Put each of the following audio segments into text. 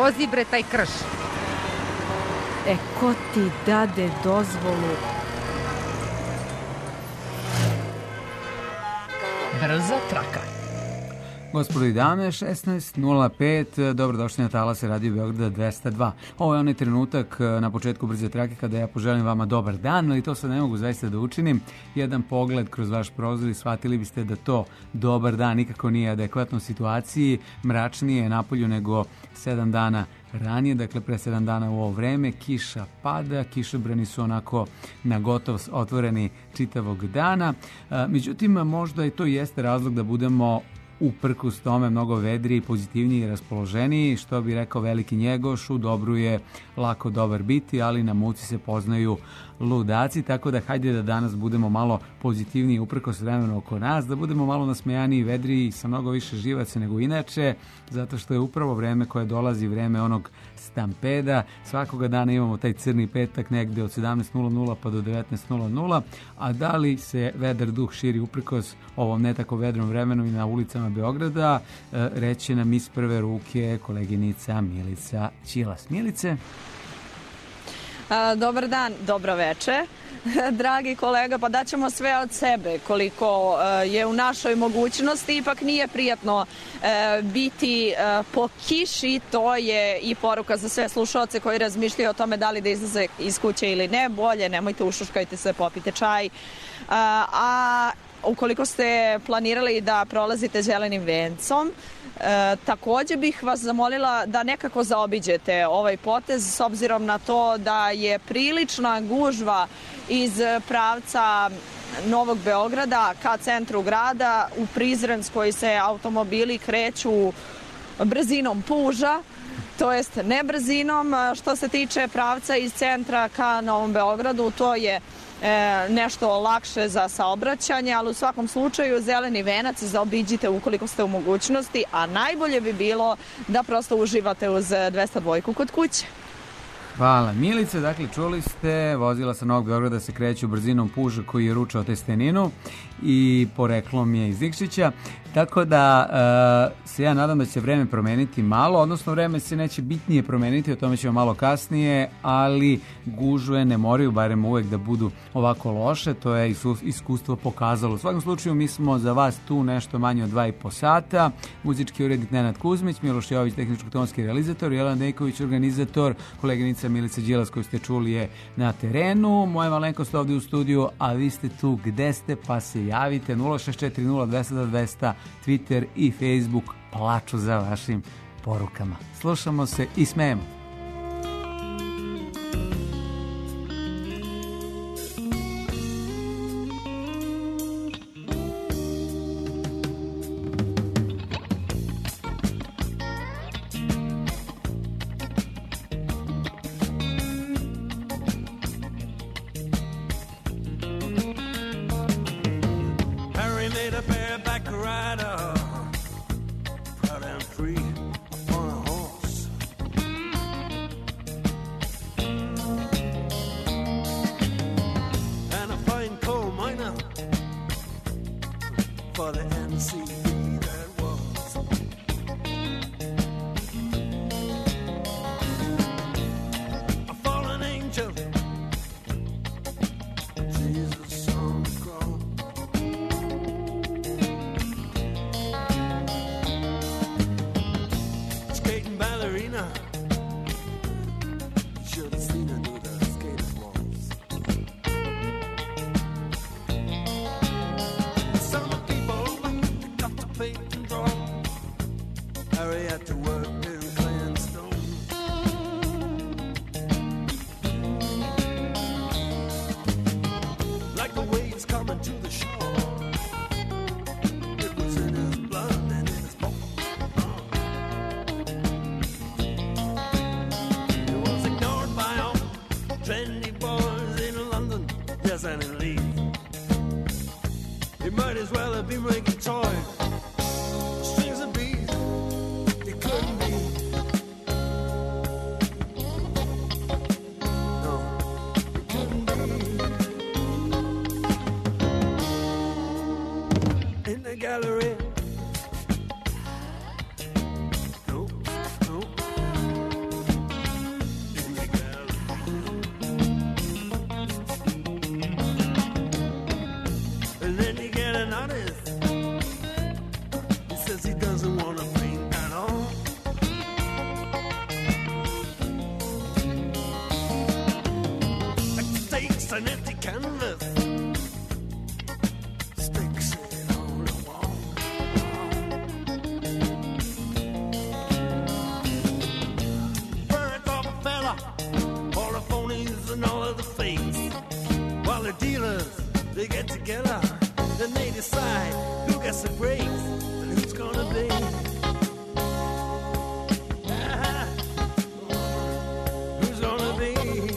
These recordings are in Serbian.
vozi bre taj krš. Ko ti dade dozvolu? Brza traka. Gospodo i dame, 16.05, dobrodošli na Talase Radio Beograda 202. Ovo je onaj trenutak na početku brze trake kada ja poželim vama dobar dan, ali to sad ne mogu zaista da učinim. Jedan pogled kroz vaš prozor i shvatili biste da to dobar dan nikako nije adekvatno situaciji, mračnije je napolju nego 7 dana ranije, dakle pre 7 dana u ovo vreme, kiša pada, kišobrani su onako na gotov otvoreni čitavog dana. Međutim, možda i to jeste razlog da budemo uprkos tome mnogo vedriji, pozitivniji i raspoloženiji, što bi rekao veliki Njegoš, u dobru je lako dobar biti, ali na muci se poznaju ludaci, tako da hajde da danas budemo malo pozitivniji uprkos vremenu oko nas, da budemo malo nasmejaniji i vedriji sa mnogo više živaca nego inače, zato što je upravo vreme koje dolazi, vreme onog stampeda. Svakoga dana imamo taj crni petak negde od 17.00 pa do 19.00, a da li se vedar duh širi uprkos ovom ne tako vedrom vremenu i na ulicama Beograda, reći nam iz prve ruke koleginica Milica Ćilas. Milice? Dobar dan, dobro veče. Dragi kolega, pa daćemo sve od sebe koliko je u našoj mogućnosti. Ipak nije prijatno biti po kiši, to je i poruka za sve slušaoce koji razmišljaju o tome da li da izlaze iz kuće ili ne. Bolje, nemojte, ušuškajte se, popite čaj. A ukoliko ste planirali da prolazite zelenim vencom, takođe bih vas zamolila da nekako zaobiđete ovaj potez, s obzirom na to da je prilična gužva iz pravca Novog Beograda ka centru grada. U Prizrenskoj se automobili kreću brzinom puža, to jest ne brzinom. Što se tiče pravca iz centra ka Novom Beogradu, to je nešto lakše za saobraćanje, ali u svakom slučaju zeleni venac zaobiđite ukoliko ste u mogućnosti, a najbolje bi bilo da prosto uživate uz 202 kod kuće. Hvala Milice, dakle čuli ste, vozila sa Novog Beograda se kreću brzinom puža koji je ručao testeninu i poreklom je iz Nikšića, tako da se ja nadam da će vreme promeniti malo, odnosno vreme se neće bitnije promeniti, o tome ćemo malo kasnije, ali gužve ne moraju barem uvek da budu ovako loše, to je iskustvo pokazalo. U svakom slučaju mi smo za vas tu nešto manje od 2,5 sata, muzički urednik Nenad Kuzmić, Miloš Jović, tehničko-tonski realizator, Jelena Dejković, organizator, koleginica Milica Đilas koju ste čuli je na terenu, moja malenkost ovdje u studiju, a vi ste tu gde ste, pa se javite 0640 Twitter i Facebook plaču za vašim porukama. Slušamo se i smejemo. Gallery. No, no. then you get an artist. He says he doesn't want to paint at all. Like stakes an empty canvas, sticks it on the wall. Burnt off a fella, all the phonies and all of the fakes. While the dealers, they get together, then they decide who gets the breaks and who's gonna be. Who's gonna be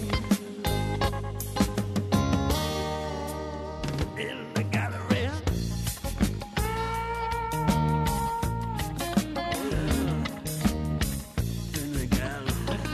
in the gallery? In the gallery.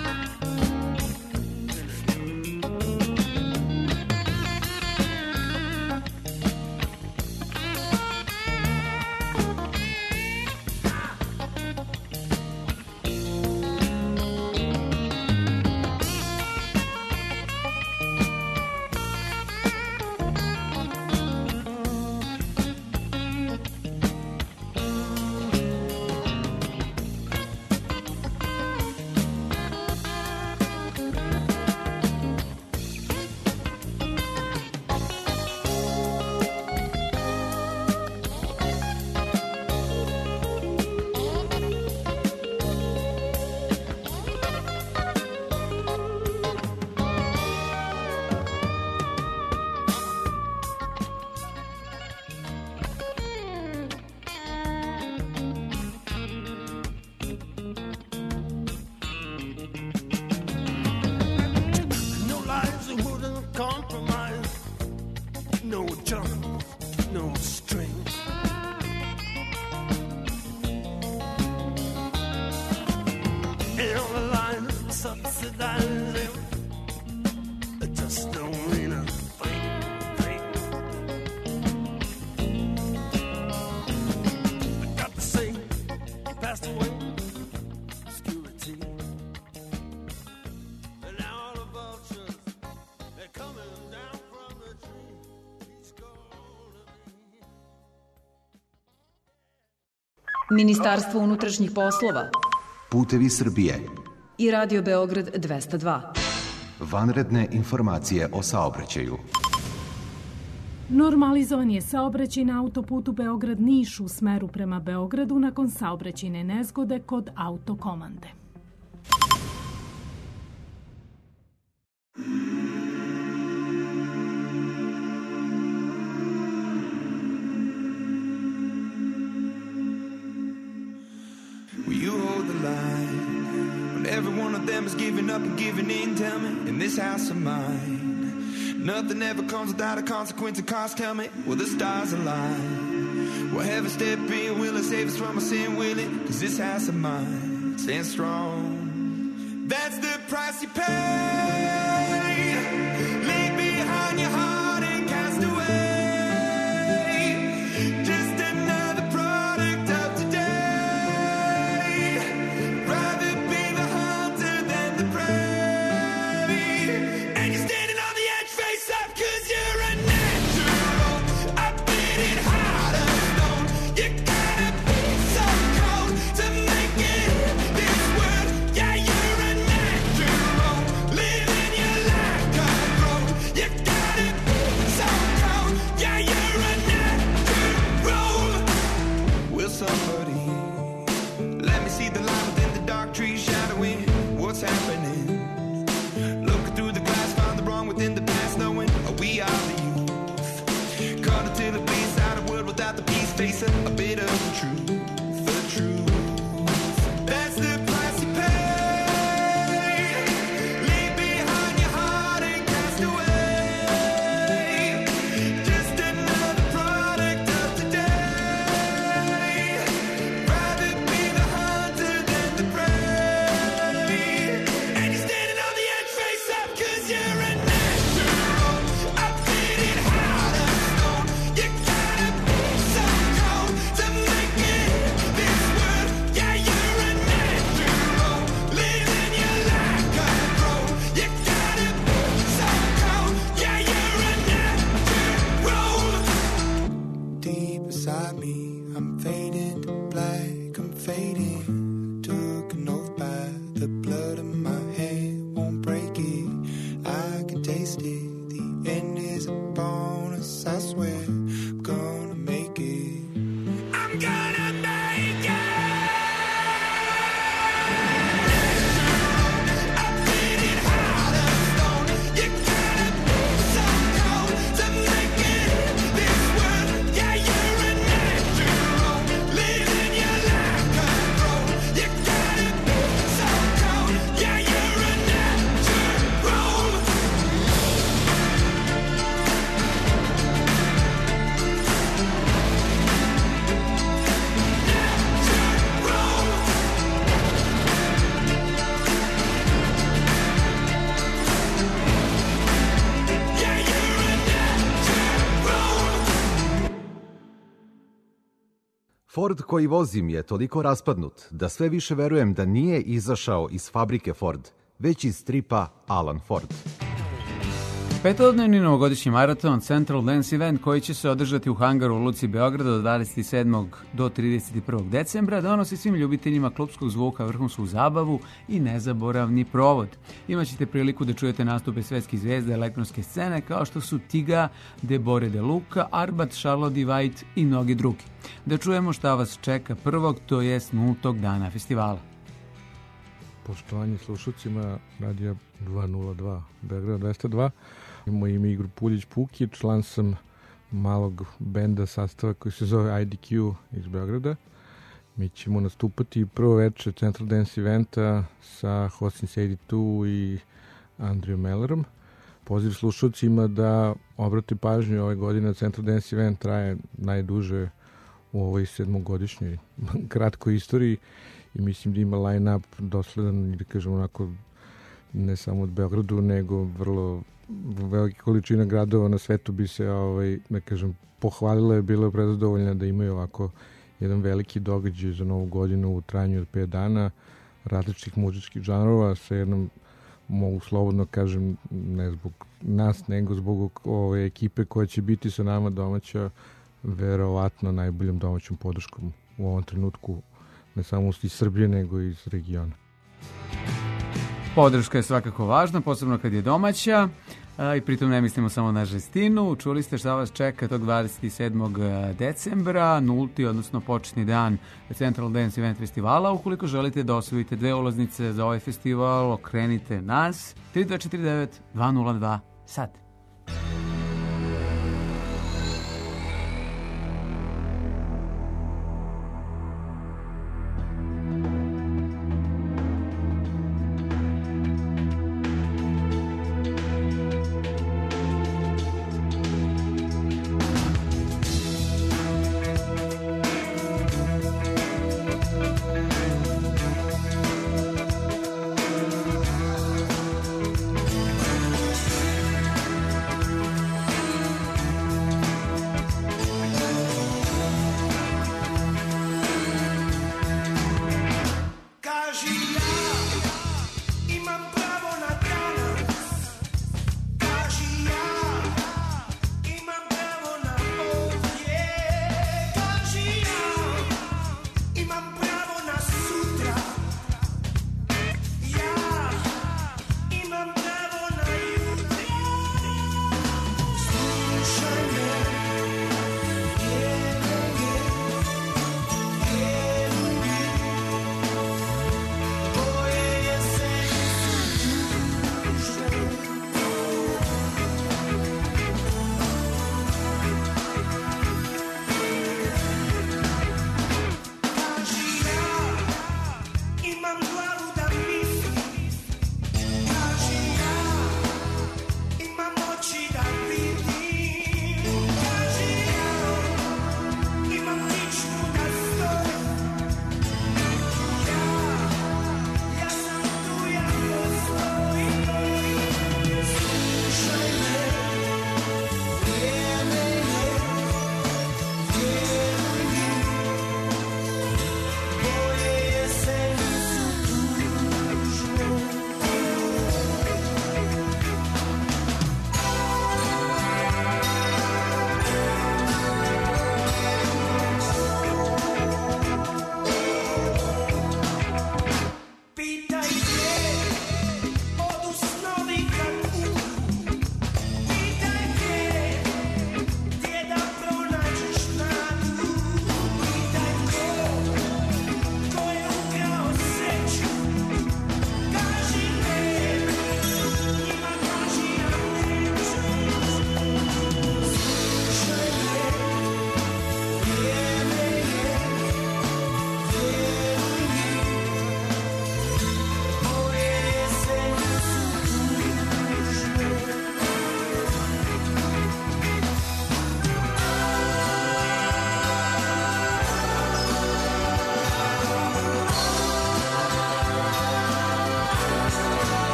Compromise, no jump, no strings. And all the lines subsidizing, it just don't mean a thing. I got to say, he passed away, obscurity. And now all the vultures, they're coming down from the tree. He's gonna be. Ministarstvo unutrašnjih poslova, Putevi Srbije i Radio Beograd 202. Vanredne informacije o saobraćaju. Normalizovan je saobraćaj na autoputu Beograd-Niš u smeru prema Beogradu nakon saobraćajne nezgode kod autokomande. Will you hold the line when every one of them is giving up and giving in? Tell me, in this house of mine, nothing ever comes without a consequence. And cost, tell me, will the stars align? Will heaven step in? Will it save us from our sin? Will it? 'Cause this house of mine stands strong. That's the price you pay. Leave behind your heart and cast away. A bit of the truth, the truth. That's the price you pay. Leave behind your heart and cast away. Just another product of today. Rather be the hunter than the prey. And you're standing on the edge face up 'cause you're a natural. I fit it hard as stone. You gotta be so cold to make it. beside me. I'm fading to black, I'm fading. Took an oath by the blood in my hand, won't break it. I can taste it. The end is upon us, I swear. I'm gonna make it. I'm gonna make it. Ford koji vozim je toliko raspadnut da sve više verujem da nije izašao iz fabrike Ford, već iz stripa Alan Ford. Petodnevni novogodišnji maraton Central Dance Event koji će se održati u hangaru u Luci Beograda od 27. do 31. decembra donosi svim ljubiteljima klupskog zvuka vrhunsku zabavu i nezaboravni provod. Imaćete priliku da čujete nastupe svetskih zvezda elektronske scene kao što su Tiga, Debore de Luca, Arbat, Charlotte White i mnogi drugi. Da čujemo šta vas čeka prvog, to jest 0. dana festivala. Poštovanje slušalcima Radija 202, Beograd 202. Imamo ime Igor Puljić Puki, član sam malog benda sastava koji se zove IDQ iz Beograda. Mi ćemo nastupati prvo večer Central Dance Eventa sa Hostin 82 i Andrijom Mellerom. Poziv slušalcima da obrate pažnju ove godine. Central Dance Event traje najduže u ovoj 7-godišnjoj kratkoj istoriji i mislim da ima line-up dosledan, da kažem onako, ne samo od Beogradu, nego vrlo velika količina gradova na svetu bi se, da kažem, pohvalila je, bila je prezadovoljna da imaju ovako jedan veliki događaj za Novu godinu u trajanju od 5 dana, različitih muzičkih žanrova sa jednom, mogu slobodno kažem, ne zbog nas, nego zbog ove ekipe koja će biti sa nama domaća, verovatno najboljom domaćom podrškom u ovom trenutku, ne samo iz Srbije, nego i iz regiona. Podrška je svakako važna, posebno kad je domaća, i pritom ne mislimo samo na žestinu. Čuli ste šta vas čeka tog 27. decembra, 0. odnosno početni dan Central Dance Event festivala. Ukoliko želite da osvojite 2 ulaznice za ovaj festival, okrenite nas 3249 202 sad.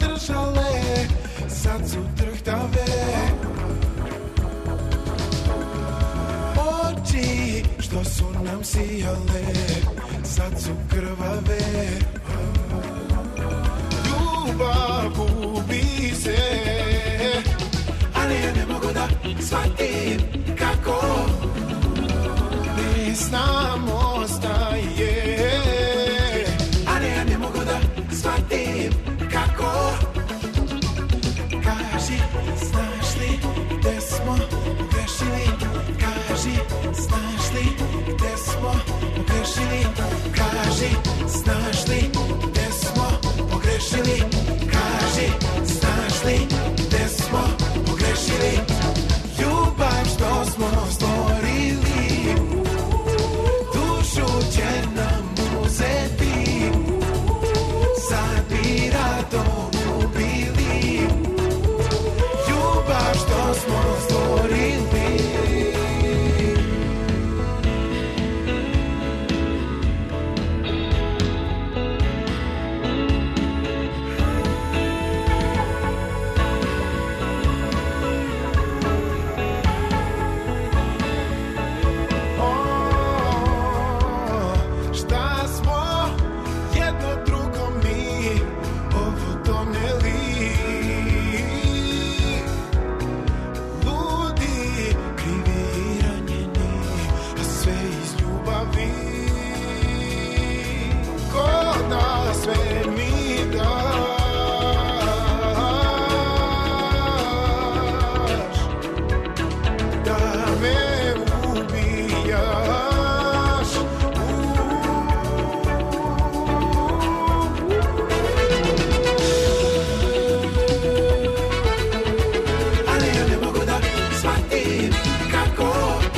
držale, sad su drhtave. Oči što su nam sijale, sad su krvave. Ljubav gubi se, ali ja ne mogu da shvatim kako bez nam ostaje. Ali ja ne mogu da shvatim kako. Kaži, znaš li gde smo pogrešili? Kaži, znaš li gde smo pogrešili? Kaži, znaš li gde smo pogrešili? Kaži, znaš li gde smo pogrešili? Ljubav što smo stvorili, dušu će nam uzeti, sad bi rado ubili. Ljubav što smo stvorili. Šta smo jedno drugo mi ovo doneli? Ludi, krivi i ranjeni, a sve iz ljubavi. Ko da sve mi daš, da me ubijaš. Ali ja ne mogu da shvatim kako.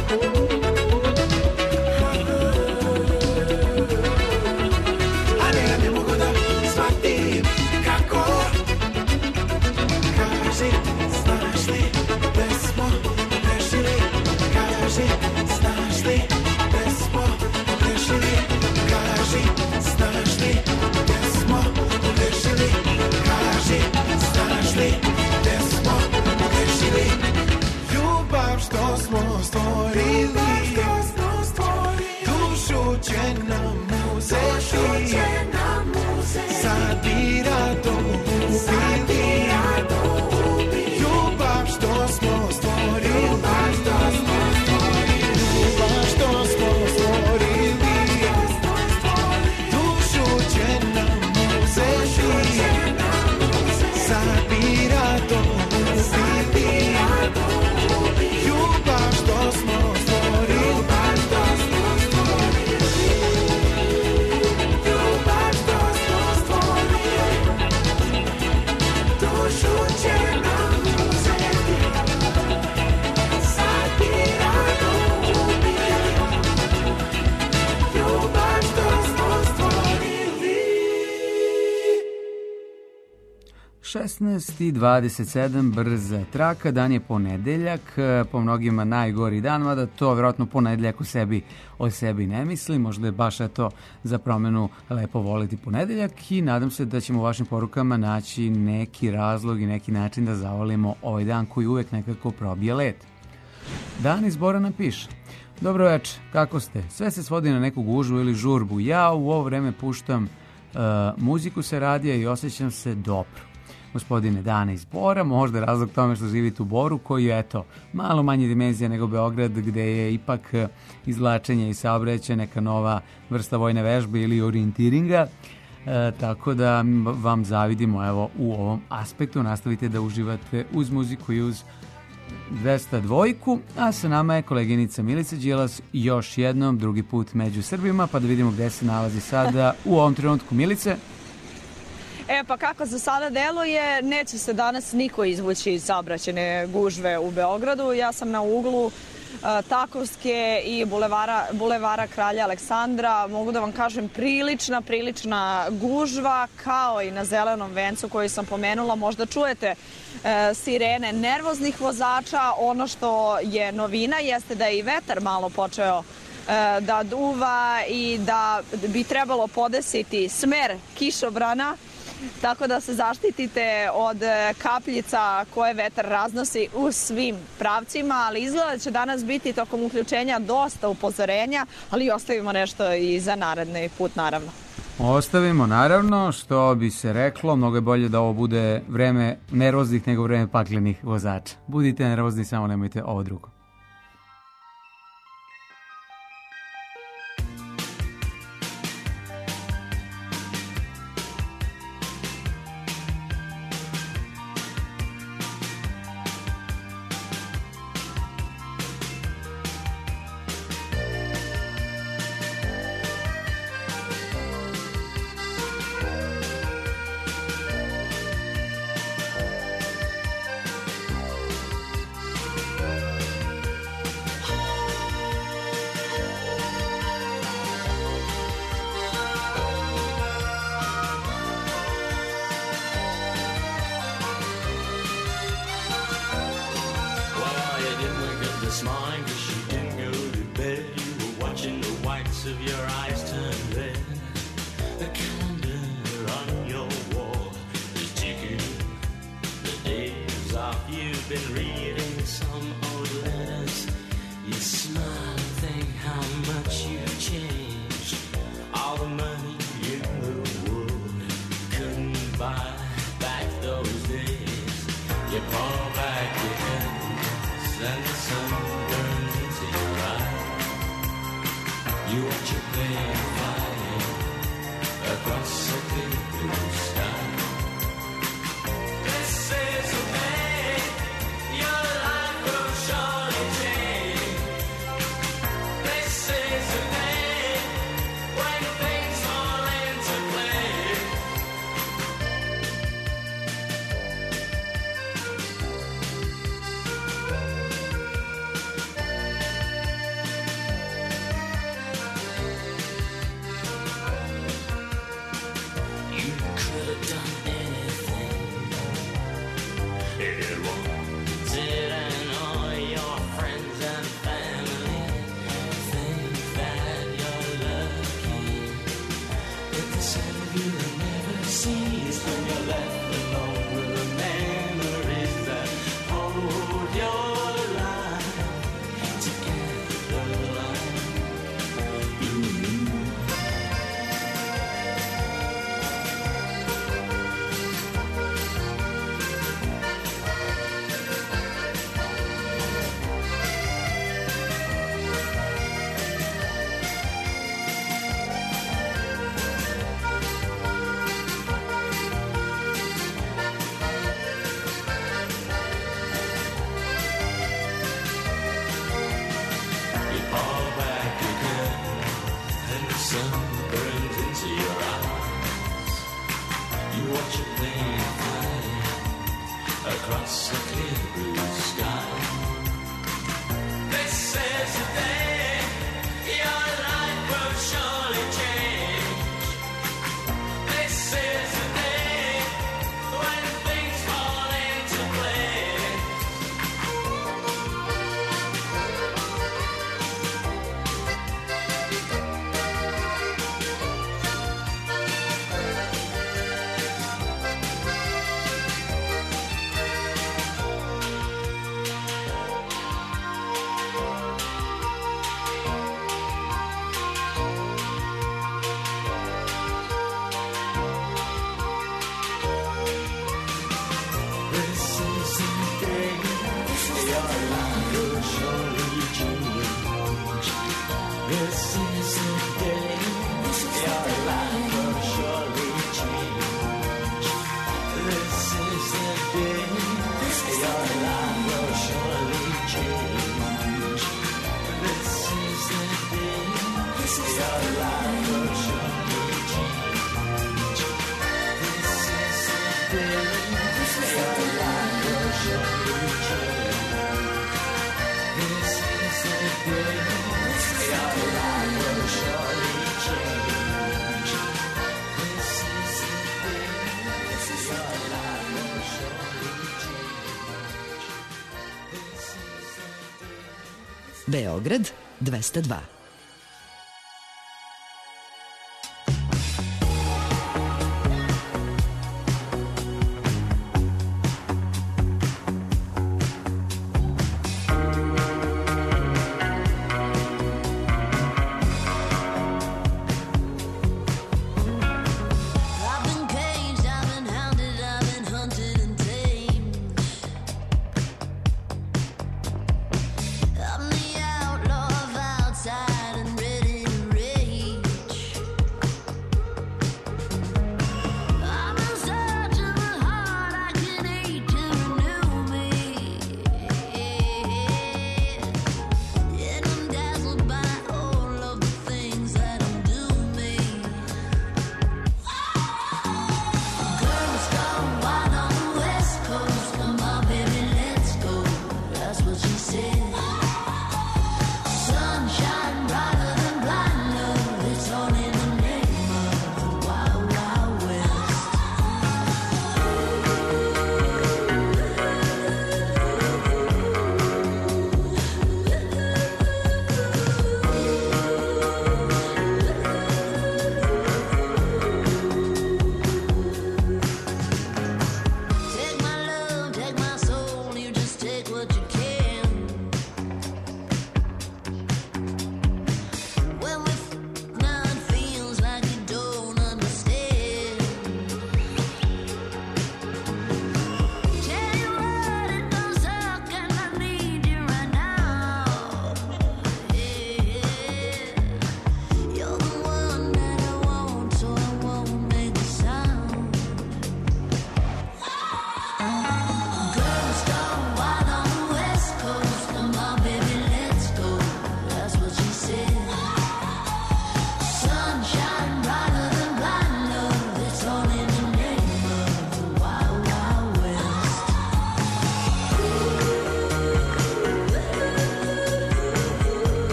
Ali ja ne mogu da shvatim kako. Kaži, znaš li gde smo pogrešili? Kaži, znaš li gde smo pogrešili? Kaži, znaš li gde smo pogrešili? Kaži, znaš li gde smo pogrešili? Ljubav što smo stvorili, dušu će nam uzeti, sad bi rado ubili. Ljubav što smo stvorili, ljubav što smo stvorili, dušu će nam uzeti, sad bi rado ubili. Ljubav što smo stvorili, ljubav što smo stvorili, dušu će nam uzeti, sad bi rado ubili. Ljubav što smo stvorili. 16:27, brza traka, dan je ponedeljak, po mnogima najgori dan, mada to vjerojatno ponedeljak o sebi ne misli, možda je baš eto za promjenu lepo voliti ponedeljak i nadam se da ćemo u vašim porukama naći neki razlog i neki način da zavolimo ovaj dan koji uvek nekako probije led. Dan iz Borana piše: dobro večer, kako ste? Sve se svodi na neku gužvu ili žurbu. Ja u ovo vreme puštam muziku sa radija i osjećam se dobro. Gospodine Dane iz Bora, možda je razlog tome što živite u Boru, koji je eto malo manje dimenzija nego Beograd, gde je ipak izvlačenje i saobraćaj neka nova vrsta vojne vežbe ili orijentiringa. Tako da vam zavidimo evo u ovom aspektu. Nastavite da uživate uz muziku i uz 202, a sa nama je koleginica Milica Đilas još jednom, drugi put među Srbima, pa da vidimo gde se nalazi sada u ovom trenutku. Milice? Pa kako za sada deluje, neće se danas niko izvući iz saobraćajne gužve u Beogradu. Ja sam na uglu Takovske i bulevara Kralja Aleksandra. Mogu da vam kažem prilična gužva, kao i na zelenom vencu koji sam pomenula. Možda čujete sirene nervoznih vozača. Ono što je novina jeste da je i vetar malo počeo da duva i da bi trebalo podesiti smer kišobrana tako da se zaštitite od kapljica koje vetar raznosi u svim pravcima, ali izgleda da će danas biti tokom uključenja dosta upozorenja, ali ostavimo nešto i za naredni put, naravno. Ostavimo, naravno, što bi se reklo, mnogo je bolje da ovo bude vreme nervoznih nego vreme paklenih vozača. Budite nervozni, samo nemojte ovo drugo. this morning 'cause you didn't go to bed. You were watching the whites of your eyes turn red. The calendar on your wall is ticking the days off. You've been reading some old letters. You smile and think how much you've changed. All the money in the world couldn't buy back those days. You pour back your curtains and the sun burns into your eyes. You watch your plane flying across a clear blue sky. This is the day your life will surely change. This is the day when things fall into place. You could have done anything. It wanted, and all your friends and family think that you're lucky. But the sight of you that never sees when you're left alone with the memories that hold your life together like glue. You pull back your curtain and the sun burns into your eyes. You watch a plane fly across a clear blue sky. This is the day your life will surely change. This is the day when things fall into place. This is the day your life will surely change. This is the day your life will surely change. This is the day your life will surely change. This is the day your life will surely change. This is the day your life will surely change. This is the day your life will surely change. This is the day your life will surely change. Beograd 202.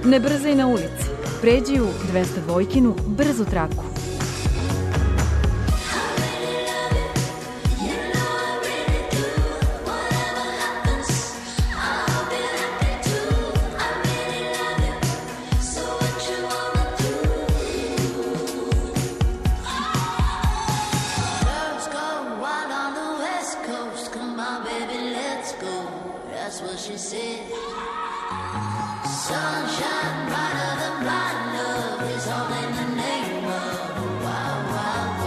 Ne brzaj na ulici. Pređi u 202-kinu brzu traku. Sunshine brighter than blind love is all in the name of the wild, wild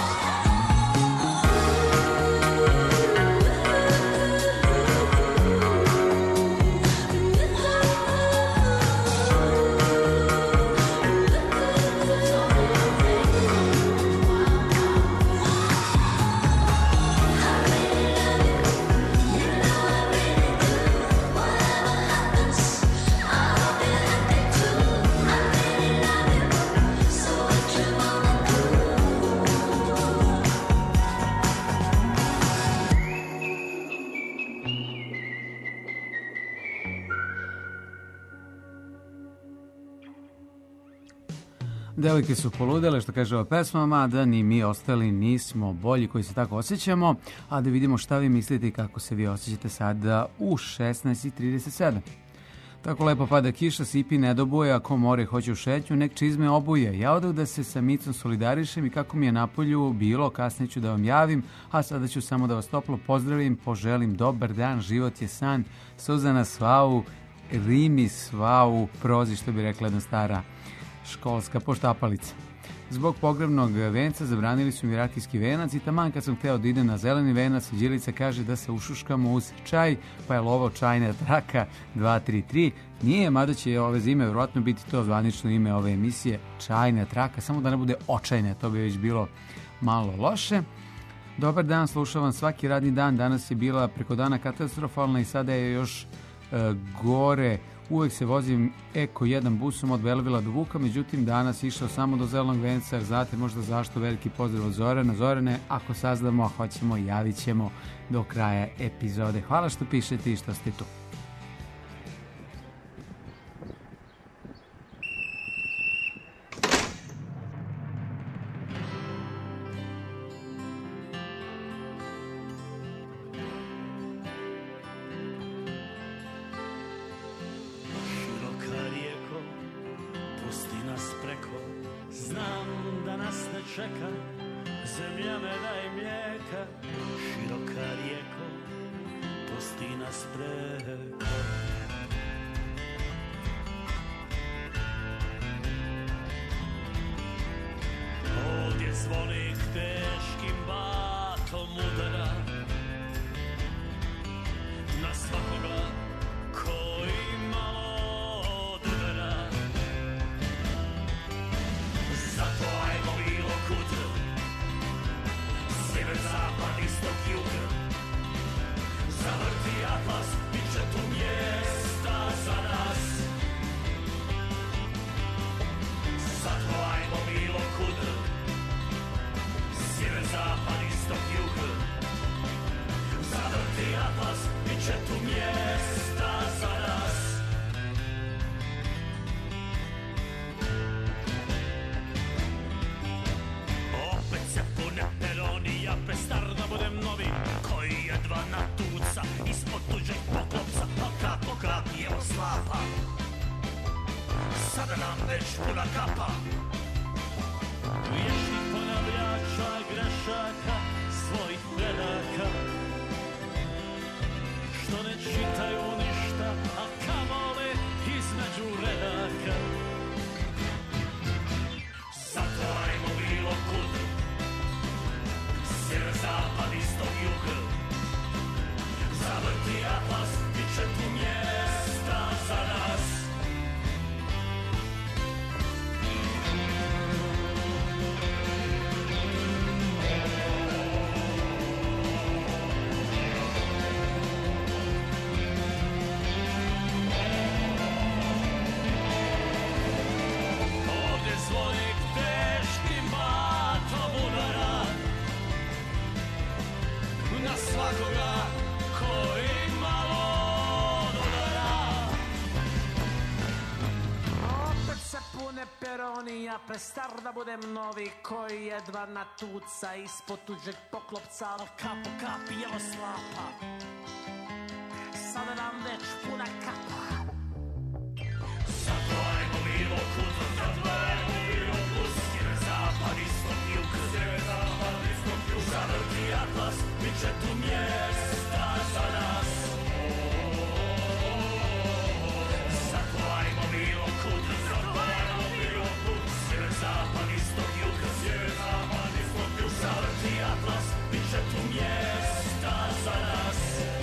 Devojke su poludele, što kaže ova pesma, mada ni mi ostali nismo bolji koji se tako osjećamo, a da vidimo šta vi mislite i kako se vi osjećate sada u 16:37. Tako lepo pada kiša, sipi nedoboje, ako more hoće u šetnju, nek čizme obuje. Ja odav da se sa Micom solidarišem i kako mi je napolju bilo, kasnije ću da vam javim, a sada ću samo da vas toplo pozdravim, poželim dobar dan, život je san, Suzana Svavu, Rimi Svavu, prozi, što bi rekla jedna stara školska poštapalica. Zbog pogrebnog venca zabranili su mi rakijski venac i taman kad sam hteo da idem na zeleni venac, Đilica kaže da se ušuškamo uz čaj, pa je lovo čajna traka 233. Nije, mada će ove zime vjerojatno biti to zvanično ime ove emisije, čajna traka, samo da ne bude očajne, to bi već bilo malo loše. Dobar dan, slušam vam svaki radni dan, danas je bila preko dana katastrofalna i sada je još gore. Uvek se vozim Eko 1 busom od Belvila do Vuka, međutim danas išao samo do zelenog venca, jer znate možda zašto. Veliki pozdrav od Zorana. Zorane, ako saznamo, a hoćemo, javit ćemo do kraja epizode. Hvala što pišete i što ste tu. čeka, zemlja meda i mlijeka, široka rijeko, pusti nas preko. Ovdje zvonik teškim batom udara na svakoga koji malo odvera. Zato ajmo bilo kud, sjever, zapad, istok, jug, zavrti atlas, bit će tu mjesta za nas. Zato ajmo bilo kud, sjever, zapad, istok, jug, zavrti atlas, bit će tu mjesta za nas. Opet se pune peroni, ja pestar da budem novi, koji jedva natuca ispod tuđeg poklopca, a kap po kap evo slapa, sada nam već puna kapa. Vječnih ponavljača grešaka svojih predaka, što ne čitaju ništa, a kamoli između redaka. Zato ajmo bilo kud, sjever, zapad, istok, jug, zavrti atlas, bit će tu mjesta za nas. Ovdje zvonik teškim batom udara na svakoga koji malo ja prestar da budem novi koji jedva natuca ispod tuđeg poklopca, al kap po kap jelo slapa. Sada nam već puna kapa. Zatvarajmo bilo kutu, zatvarajmo bilo plus. Sjever, zapad, istok, jug. Sjever, zapad, istok, jug. Zavrti atlas, bit će tu mjesta za nas. Zatvarajmo bilo kutu, zatvarajmo bilo plus. Sjever, zapad, istok, jug. Sjever, zapad, istok, jug. Zavrti atlas, bit će tu mjesta za nas.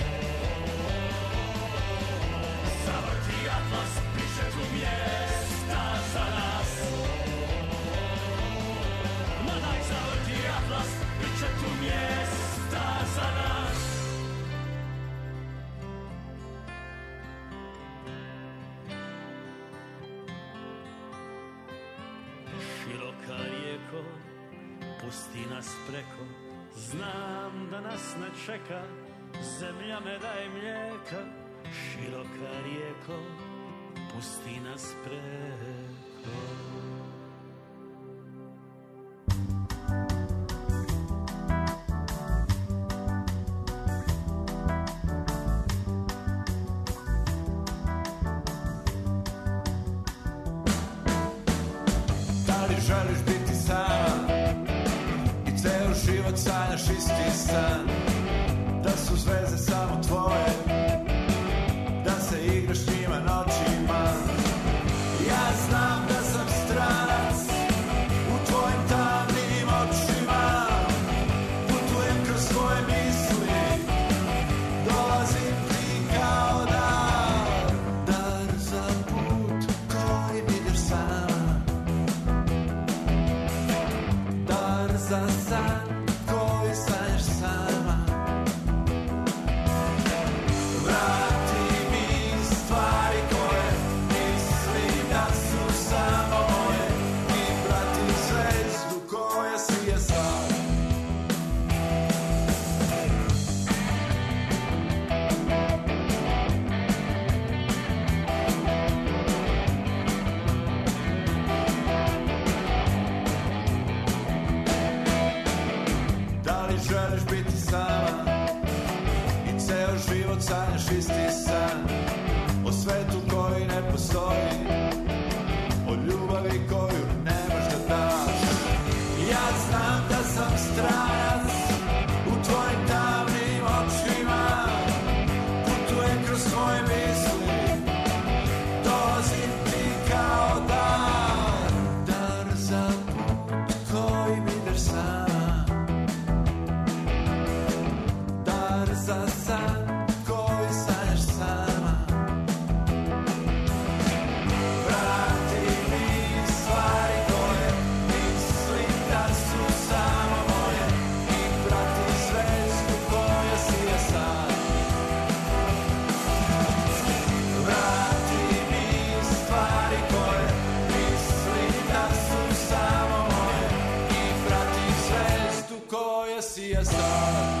Zavrti atlas, bit će tu mjesta za nas. Ma daj zavrti atlas, bit će tu mjesta za nas. Široka rijeko, pusti nas preko. Znam da nas ne čeka zemlja meda i mlijeka. Široka rijeko, pusti nas preko. Da li želiš biti sama i ceo život sanjaš isti san? Da su zvezde samo tvoje, da se igraš njima noćima. Ja znam da sam stranac u tvojim tamnim očima. Putujem kroz svoje misli, dolazim ti kao dar. Dar za put koji ideš sama. Dar za san koji sanjaš sama. Vrati mi stvari koje mislim da su samo moje i prati zvezdu koja sije sad. Da li želiš biti sama i ceo život sanjaš isti san? O svetu koji ne postoji, o ljubavi koju nemaš da daš. Ja znam da sam stranac u tvojim tamnim očima. Putujem kroz svoje misli, dolazim ti kao dar. Dar za put kojim ideš sama. Dar za san koji sanjaš sama. Vrati mi stvari koje mislim da su samo moje i prati zvezdu koja sije sad. Vrati mi stvari koje mislim da su samo moje i prati zvezdu koja sije sad.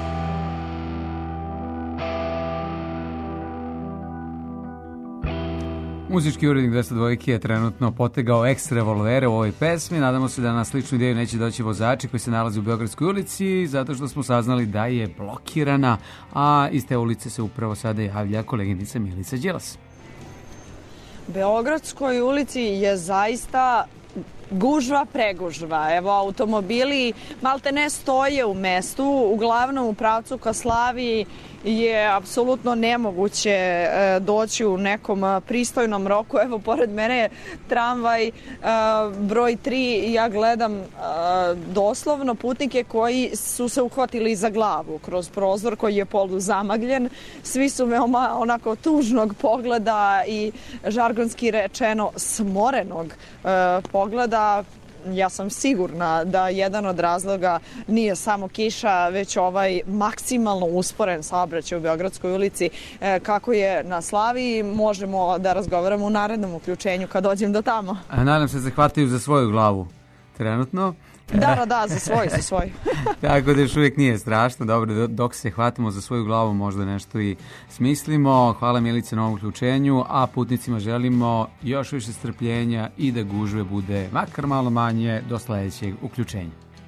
Muzički urednik 202 je trenutno potegao eks revolvere u ovoj pesmi. Nadamo se da na sličnu ideju neće doći vozači koji se nalaze u Beogradskoj ulici, zato što smo saznali da je blokirana, a iz te ulice se upravo sada javlja koleginica Milica Đilas. Beogradskoj ulici je zaista gužva pregužva. Evo, automobili malte ne stoje u mestu, uglavnom u pravcu ka Slaviji je apsolutno nemoguće doći u nekom pristojnom roku. Evo, pored mene je tramvaj broj 3 i ja gledam doslovno putnike koji su se uhvatili za glavu kroz prozor koji je polu zamagljen. Svi su veoma onako tužnog pogleda i žargonski rečeno smorenog pogleda. Ja sam sigurna da jedan od razloga nije samo kiša, već ovaj maksimalno usporen saobraćaj u Beogradskoj ulici. Kako je na Slaviji, možemo da razgovaramo u narednom uključenju kad dođem do tamo. Nadam se hvataju za svoju glavu trenutno. Da, za svoj. Tako da još uvijek nije strašno. Dobro, dok se hvatimo za svoju glavu možda nešto i smislimo. Hvala Milice na ovom uključenju, a putnicima želimo još više strpljenja i da gužve bude makar malo manje do sledećeg uključenja.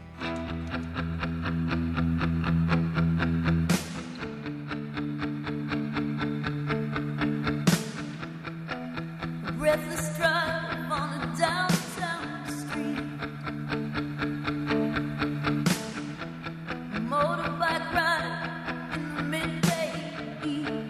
Breathless drive on a downtown street. A motorbike ride in the midday heat.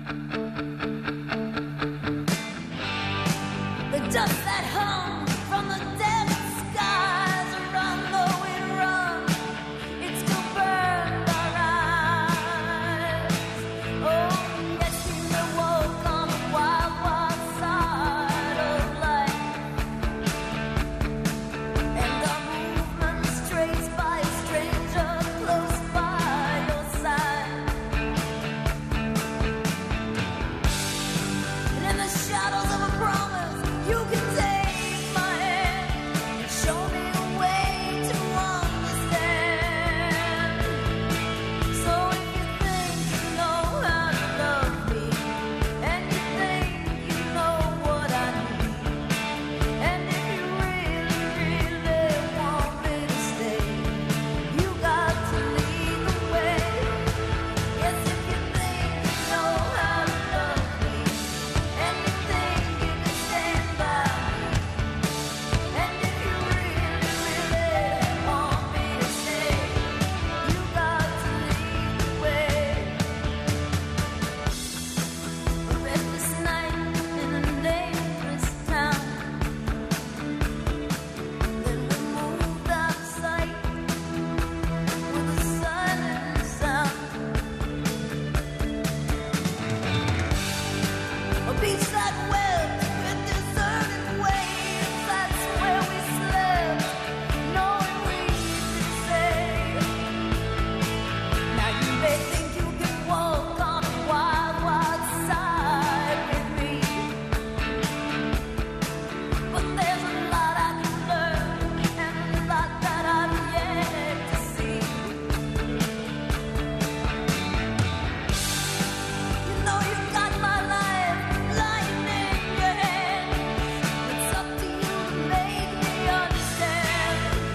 The dust that hung from the desert skies around though we run, it still burned our eyes. Oh, yes, we may walk on the wild, wild side of life, and our movements traced by a stranger close by your side. And in the shadows of a promise, you can take my hand and show me a way to understand. So if you think you know how to love me, and you think you know what I need, and if you really, really want me to stay, you got to lead the way. Yes, if you think you know how to love me, and you think you can stand by me, and if you really, really want me to stay, you got to lead the way. A restless night in a nameless town. Then we moved out of sight with a silent sound. A beachside web with deserted waves. That's where we slept, knowing we'd be safe. Now you may think you can walk on the wild, wild side with me, but there's a lot I can learn and a lot that I've yet to see. You know you've got my life lying in your hand. It's up to you to make me understand.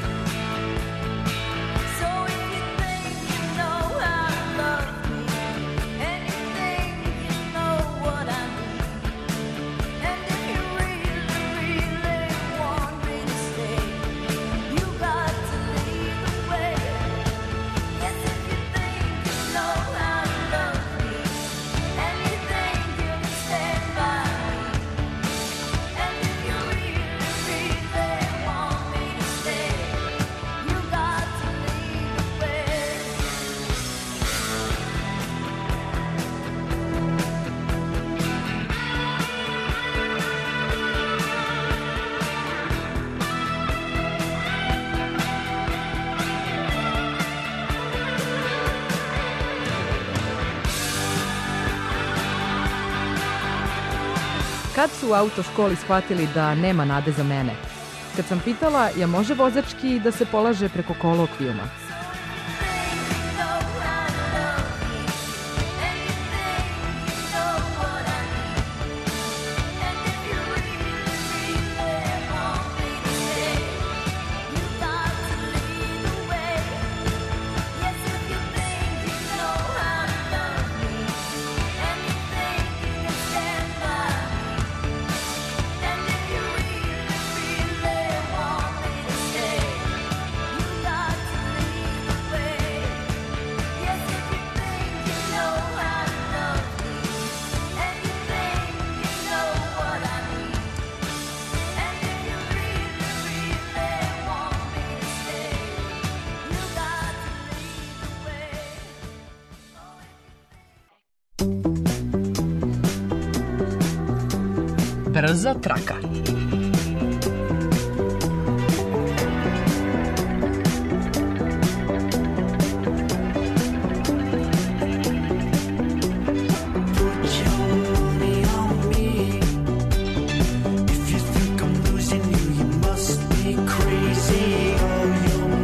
So if you think you know how to love me, and you think you know what I need, and if you really, really want me to stay, you got to lead the way. Yes, if you think you know how to love me, and you think you can stand by me, and if you really, really want me to stay, you got to lead the way. Kad su u autoškoli shvatili da nema nade za mene? Kad sam pitala, ja može vozački da se polaže preko kolokvijuma? Brza traka. If you think I'm losing you, you must be crazy. Oh, you're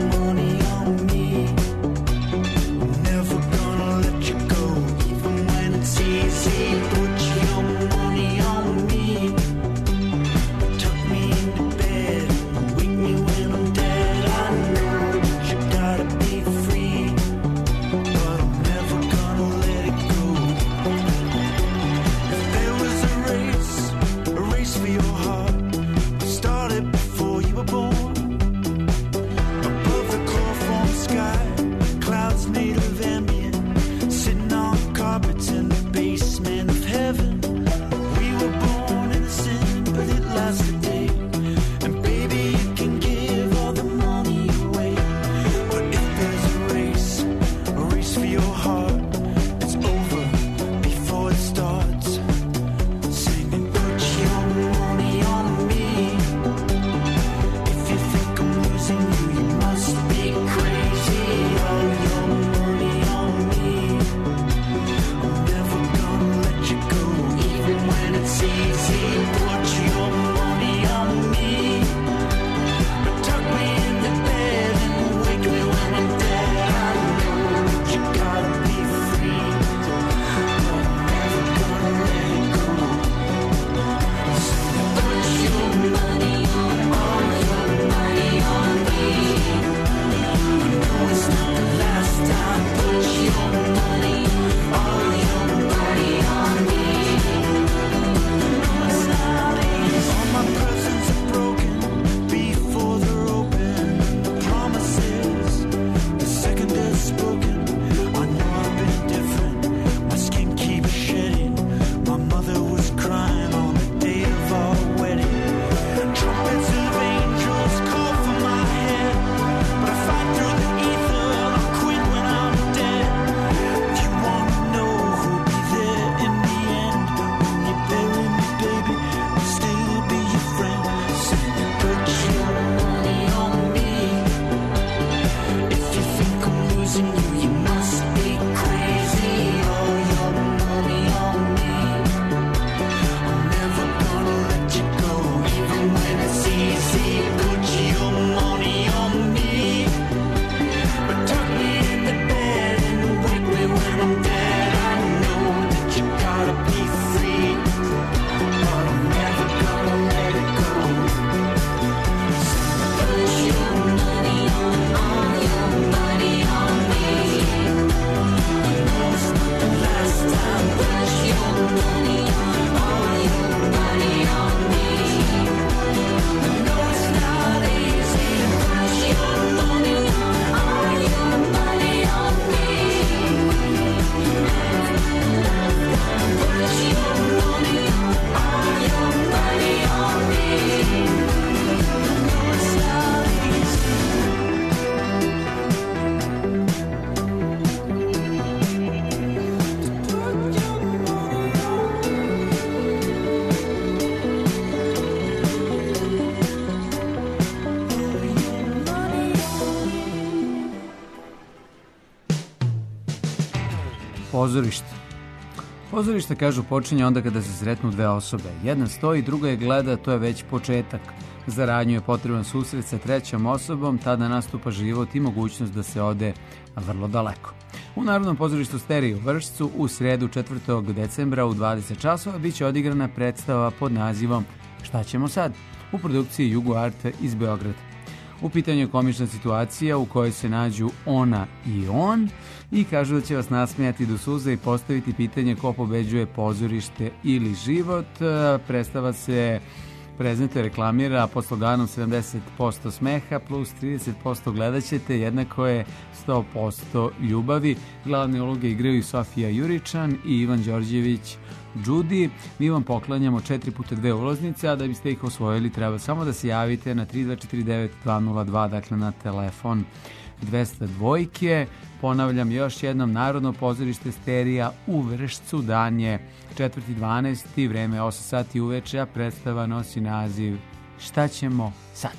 Pozorište. Pozorište, kažu, počinje onda kada se sretnu dve osobe. Jedna stoji, druga je gleda, to je već početak. Za radnju je potreban susret sa trećom osobom, tada nastupa život i mogućnost da se ode vrlo daleko. U Narodnom pozorištu Stereo u Vršcu u sredu 4. decembra u 20 časova biće odigrana predstava pod nazivom Šta ćemo sad? U produkciji Jugo Art iz Beograda. U pitanju je komična situacija u kojoj se nađu ona i on i kažu da će vas nasmijati do suza i postaviti pitanje ko pobeđuje pozorište ili život. Predstava se prezentuje, reklamira pod sloganom 70% smeha plus 30% gledat ćete, jednako je 100% ljubavi. Glavne uloge igraju Sofija Juričan i Ivan Đorđević Đudi. Mi vam poklanjamo 4x2 ulaznice, a da biste ih osvojili treba samo da se javite na 3249-202, dakle na telefon 202. Ponavljam još jednom, Narodno pozorište Sterija u Vršcu, dan je 4.12. vreme 8 sati uveče, a predstava nosi naziv Šta ćemo sad?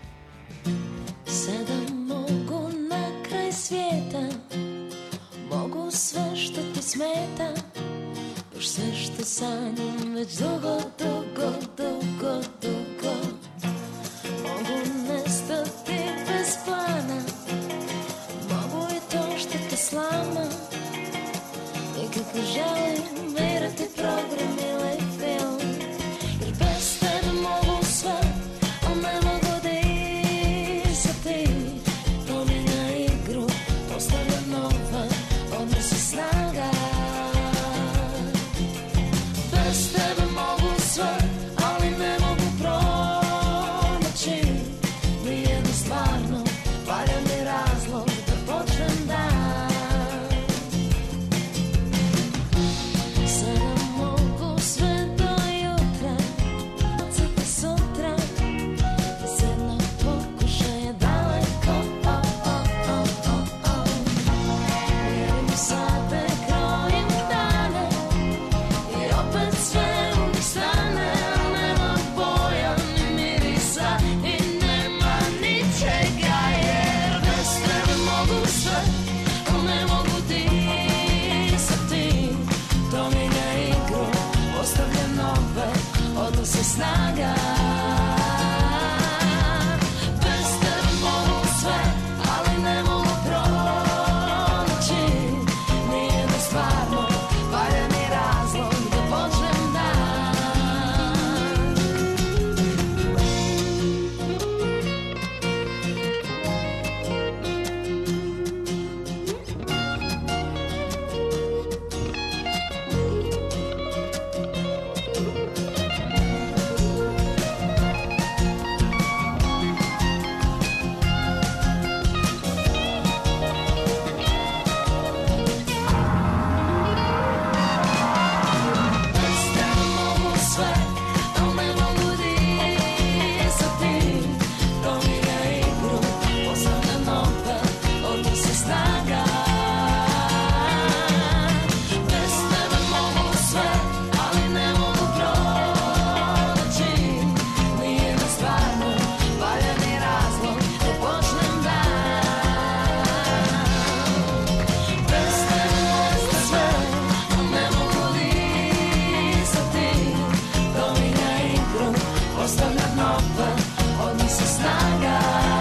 Sada mogu na kraj svijeta, mogu sve što ti smeta, baš sve što sanjam već dugo, dugo, dugo, dugo. Mogu nestati bez plana, mogu i to što te slama, i kako želim birati program ili film, jer bez tebe mogu sve, ali ne mogu disati. To mi na igru postavlja nova, odnosi snaga. Bez tebe mogu sve, ali ne mogu pronaći nijednu stvarno valjani razlog da počnem dan. Sada mogu sve do jutra, oceti sutra, iz jednog pokušaja daleko. Mjerim sate, krojim dane i opet sve unistane. Nema boja ni mirisa i nema ničega, jer bez tebe mogu sve, ali ne mogu disati. To mi na igru postavlja nove odnose snaga. Bez tebe mogu sve, ali ne mogu pronaći nijednu stvarno valjani razlog da počnem dan. Bez tebe mogu sve, ali ne mogu disati. To mi na igru postavlja nove odnose snaga. Bez tebe mogu sve, ali ne mogu pronaći nijedan stvarno valjani razlog da počnem dan. Bez tebe mogu sve, ali ne mogu disati. To mi na igru postavlja nove odnose snaga.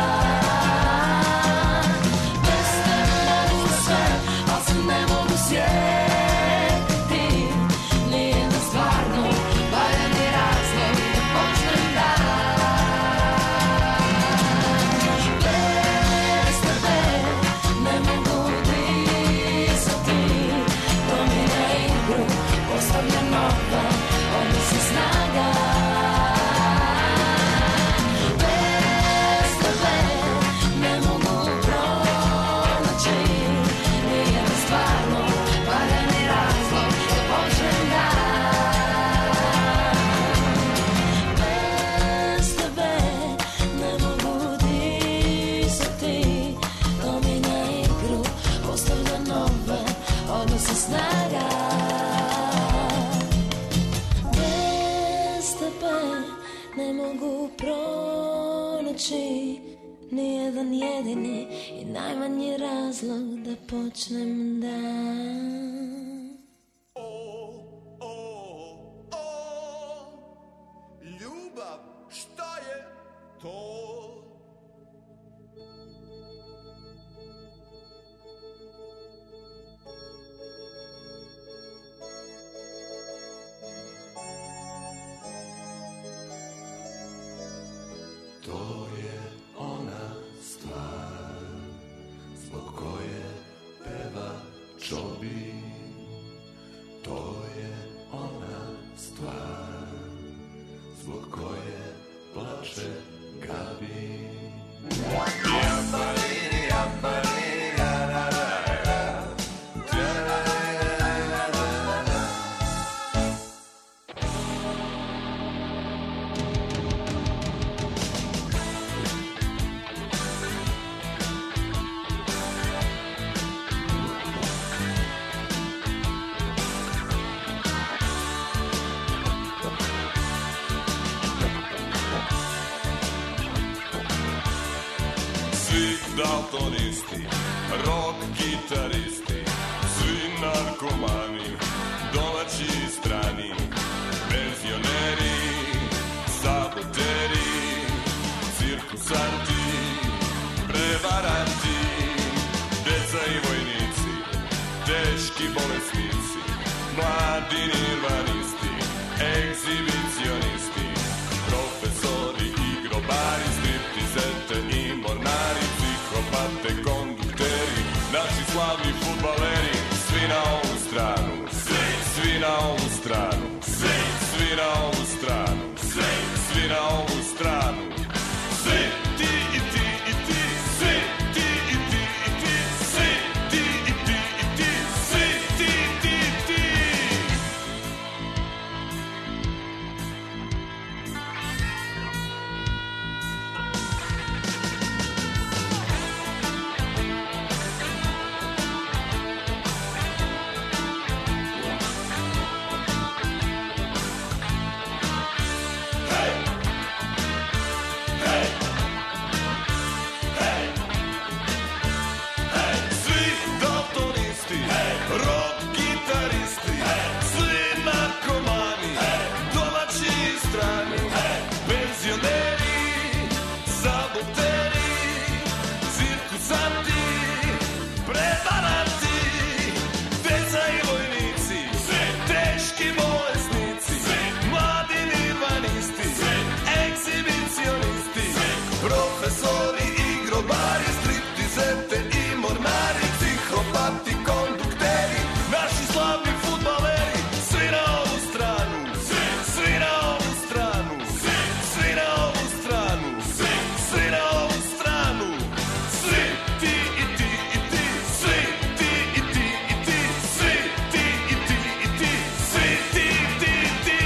Bez tebe mogu sve, ali se ne mogu sjetiti nijedan stvarno valjani razlog da počnem dan. Bez tebe ne mogu disati. To mi na igru postavlja nove odnose snaga. Bez tebe ne mogu pronaći nijedan stvarno valjani razlog da počnem dan. Bez tebe ne mogu disati. To mi na igru postavlja nove odnose snaga. Bez tebe ne mogu pronaći nijedan jedini i najmanji razlog da počnem dan. svi daltonisti, rock gitaristi, svi narkomani, domaći i strani, penzioneri, saboteri, cirkusanti, prevaranti, deca i vojnici, teški bolesnici, mladi nirvanisti, egzibicionisti, profesori i grobari, striptizete i mornari, psihopate, kondukteri, naši slavni fudbaleri, svi na ovu stranu, svi na ovu stranu, svi na ovu stranu, svi na ovu stranu, svi ti i ti i ti, svi ti i ti i ti, svi ti i ti i ti, svi ti i ti i ti. Svi daltonisti, rock gitaristi, svi narkomani, domaći i strani, penzioneri, saboteri, cirkusanti, prevaranti, deca i vojnici, teški bolesnici, mladi nirvanisti, egzibicionisti, profesori i grobari, striptizete i mornari, psihopati, kondukteri, naši slavni fudbaleri, svi na ovu stranu, svi na ovu stranu, svi na ovu stranu, svi na ovu stranu, svi ti i ti i ti, svi ti i ti i ti, svi ti i ti i ti, svi ti i ti i ti.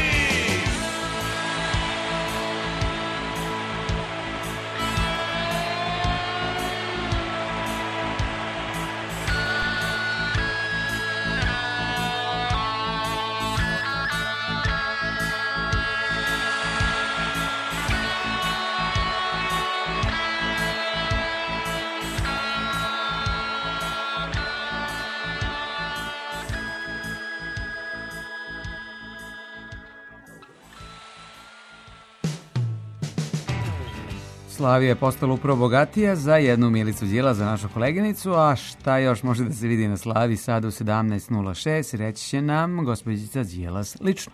Slavija je postala upravo bogatija za jednu Milicu Đila, za našu koleginicu, a šta još može da se vidi na Slavi sada u 17.06, reći će nam gospođica Đilas lično.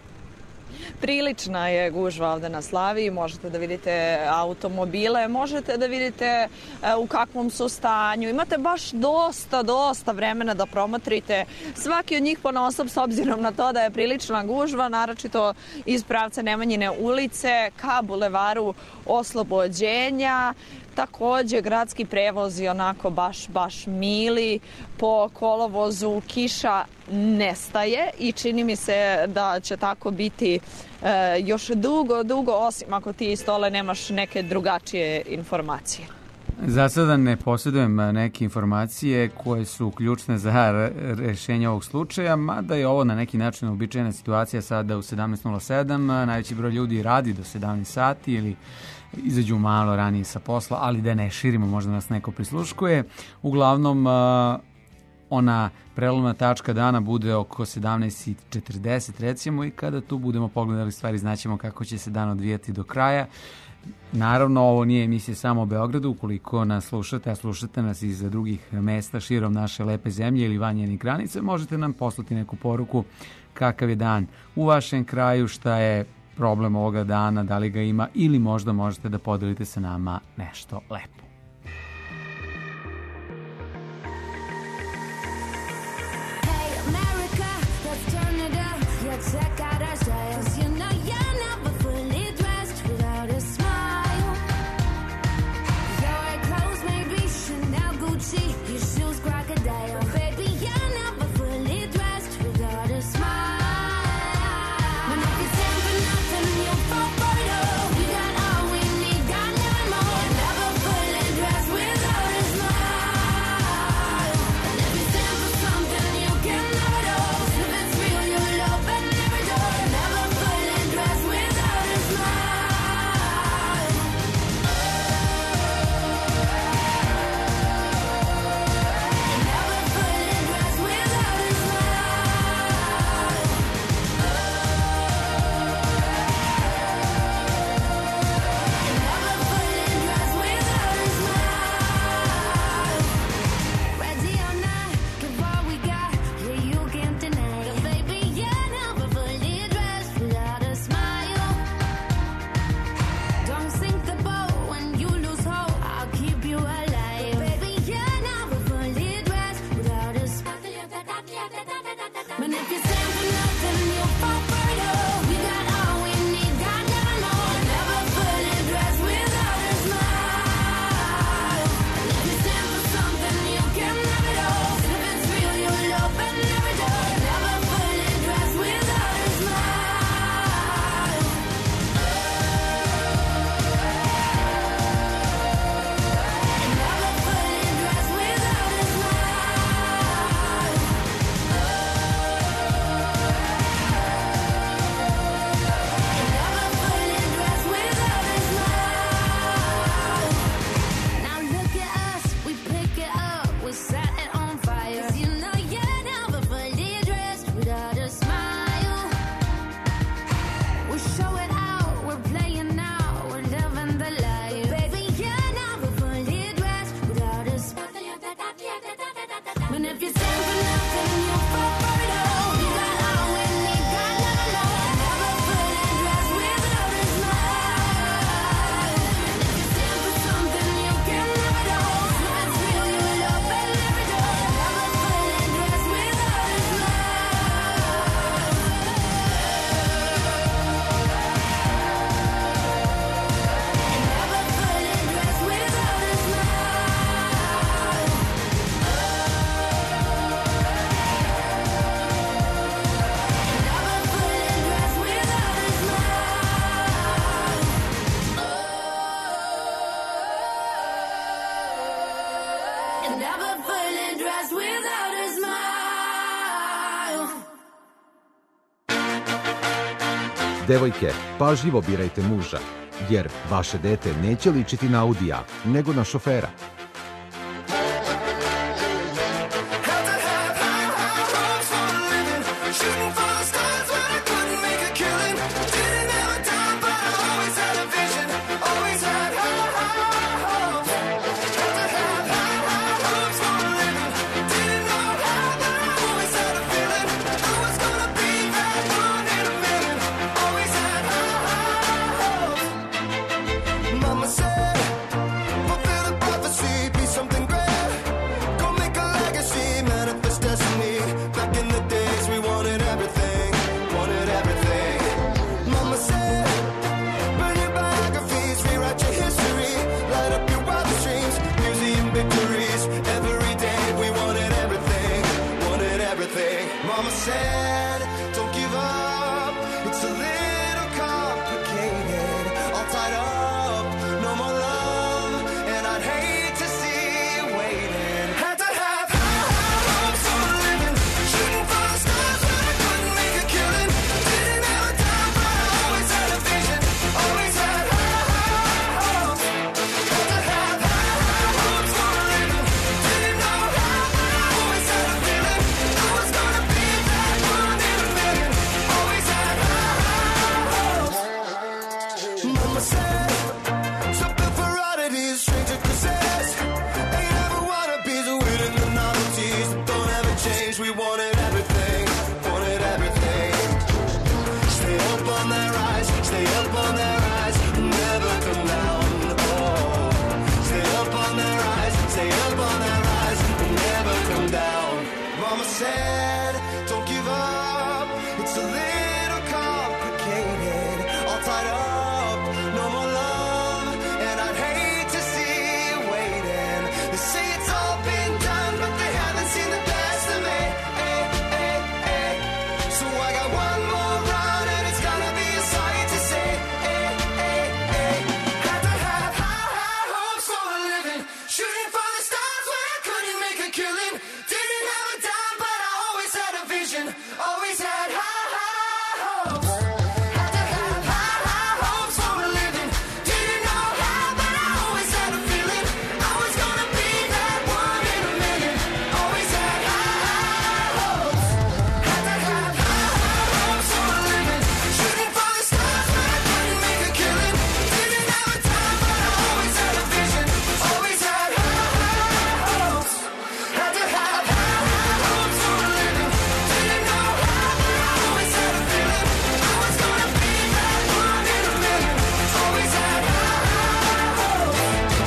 Prilična je gužva ovde na Slaviji, možete da vidite automobile, možete da vidite u kakvom su stanju. Imate baš dosta vremena da promotrite svaki od njih ponaosob, s obzirom na to da je prilična gužva, naročito iz pravca Nemanjine ulice ka bulevaru Oslobođenja. Takođe, gradski prevozi onako baš mili. Po kolovozu kiša nestaje i čini mi se da će tako biti još dugo, osim ako ti iz Stole nemaš neke drugačije informacije. Za sada ne posjedujem neke informacije koje su ključne za rešenje ovog slučaja, mada je ovo na neki način uobičajena situacija sada u 17.07. Najveći broj ljudi radi do 17 sati ili izađu malo ranije sa posla, ali da ne širimo, možda nas neko prisluškuje. Uglavnom, ona prelomna tačka dana bude oko 17.40 recimo i kada tu budemo pogledali stvari znaćemo kako će se dan odvijati do kraja. Naravno, ovo nije emisija samo o Beogradu, ukoliko nas slušate, a slušate nas iz drugih mesta širom naše lepe zemlje ili van njenih granica, možete nam poslati neku poruku kakav je dan u vašem kraju, šta je problem ovoga dana, da li ga ima ili možda možete da podelite sa nama nešto lepo. Check out our styles, you know you're never fully dressed without a smile. Your clothes may be Chanel, Gucci, your shoes crocodile. Baby, you're never fully dressed without a smile. When if you stand for nothing, you'll fall for it all. We got all we need, got none more. Never fully dressed without a smile. And if you stand for something, you can have it all. If it's real, you'll love it. Never fully and never fully dressed without a smile. Devojke, pažljivo birajte muža, jer vaše dete neće ličiti na Audija, nego na šofera. Shooting for the stars when I couldn't make a killing. Didn't have a dime, but I always had a vision. Always had high hopes. Had to have high hopes for a living. Didn't know how, but I always had a feeling. I was gonna be that one in a million. Always had high hopes. Mama said, fulfill the prophecy, be something great. Go make a legacy, manifest destiny. Back in the days we wanted everything, wanted everything. Mama said, burn your biographies, rewrite your history, light up your wildest dreams, museum victories. Every day we wanted everything, wanted everything. Mama said, don't give up, it's a little complicated, all tied up, no more love, and I'd hate to see you waiting. Had to have high hopes for a living, shooting for the stars when I couldn't make a killing. Didn't have a dime, but I always had a vision. Always had high hopes. Had to have high hopes for a living. Didn't know how, but I always had a feeling. I was gonna be that one in a million. Always had high hopes. Mama said, something for oddities, stranger possessed. Ain't ever wannabes, waiting the novelties that don't ever change. We wanted everything, wanted everything. Stay up on that rise, stay up on that rise, never come down. Oh, stay up on that rise, stay up on that rise, never come down. Mama said, don't give up, it's a little complicated, all tied up, no more love, and I'd hate to see you waiting. They say it's all been done, but they haven't seen the best of me. Hey, hey, hey. So I got one more run, and it's gonna be a sight to see. Hey, hey, hey. Had to have high hopes for a living, shooting for the stars when I couldn't make a killing. Didn't have a dime, but I always had a vision. Always had high hopes. Had to have high hopes for a living. Didn't know how, but I always had a feeling. I was gonna be that one in a million. Always had high hopes. Had to have high hopes for a living. Shooting for the stars when I couldn't make a killing. Didn't have a dime, but I always had a vision. Always had high hopes. Had to have high hopes for a living. Didn't know how, but I always had a feeling. I was gonna be that one in a million. Always had high hopes.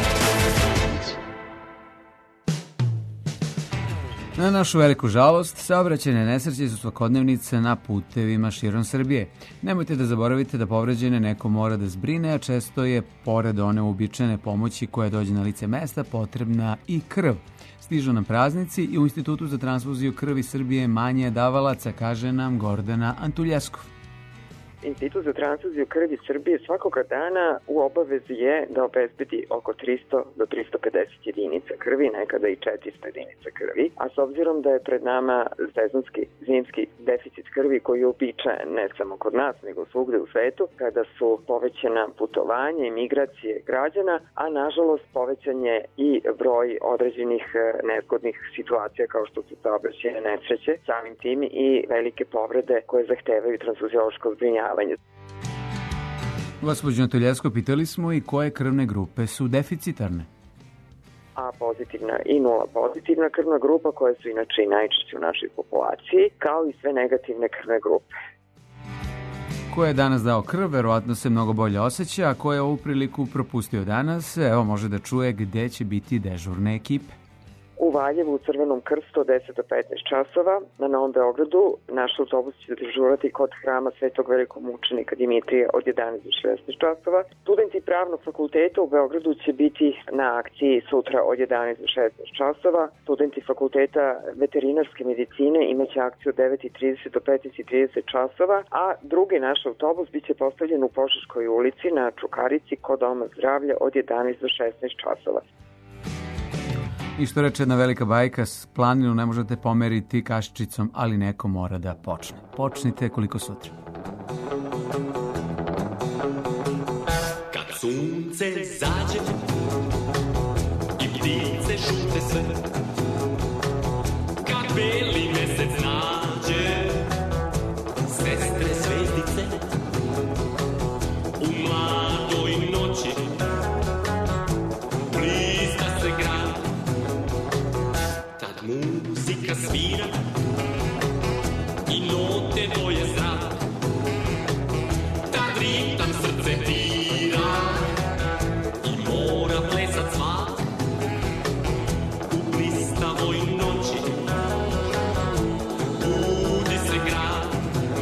Na našu veliku žalost, saobraćajne nesreće su svakodnevnice na putevima širom Srbije. Nemojte da zaboravite da povređene neko mora da zbrine, a često je, pored one uobičajene pomoći koja dođe na lice mesta, potrebna i krv. Stižu nam praznici i u Institutu za transfuziju krvi Srbije manje je davalaca, kaže nam Gordana Antuljeskov. Institut za transfuziju krvi Srbije svakoga dana u obavezi je da obezbedi oko 300 do 350 jedinica krvi, nekada i 400 jedinica krvi, a s obzirom da je pred nama sezonski zimski deficit krvi koji je uobičajen ne samo kod nas nego svugde u svetu, kada su povećana putovanja i migracije građana, a nažalost povećan je i broj određenih nezgodnih situacija kao što su saobraćajne nesreće, samim tim i velike povrede koje zahtevaju transfuziološko zbrinjavanje. Gospođo Antoljesko, pitali smo i koje krvne grupe su deficitarne? A pozitivna i nula pozitivna krvna grupa, koje su inače i najčešće u našoj populaciji, kao i sve negativne krvne grupe. Ko je danas dao krv, verovatno se mnogo bolje osjeća, a ko je ovu priliku propustio danas, evo može da čuje gde će biti dežurne ekipe. U Valjevu u Crvenom Krstu od 10 do 15 časova, na Novom Beogradu naš autobus će dežurati kod hrama Svetog velikomučenika Dimitrija od 11 do 16 časova. Studenti Pravnog fakulteta u Beogradu će biti na akciji sutra od 11 do 16 časova. Studenti fakulteta veterinarske medicine imaće akciju od 9:30 do 15:30 časova, a drugi naš autobus biće postavljen u Požeškoj ulici na Čukarici kod Doma zdravlja od 11 do 16 časova. I što reče jedna velika bajka, s planinu ne možete pomeriti kašičicom, ali neko mora da počne. Počnite koliko sutra. Kad sunce zađe i ptice šute sve, kad beli mesec nađe sestre zvezdice u mladoj noći, blizna se grad, tad muzika svira i note boje zrak, tad ritam srce tira i mora plesat svak u blistavoj noći, budi se grad,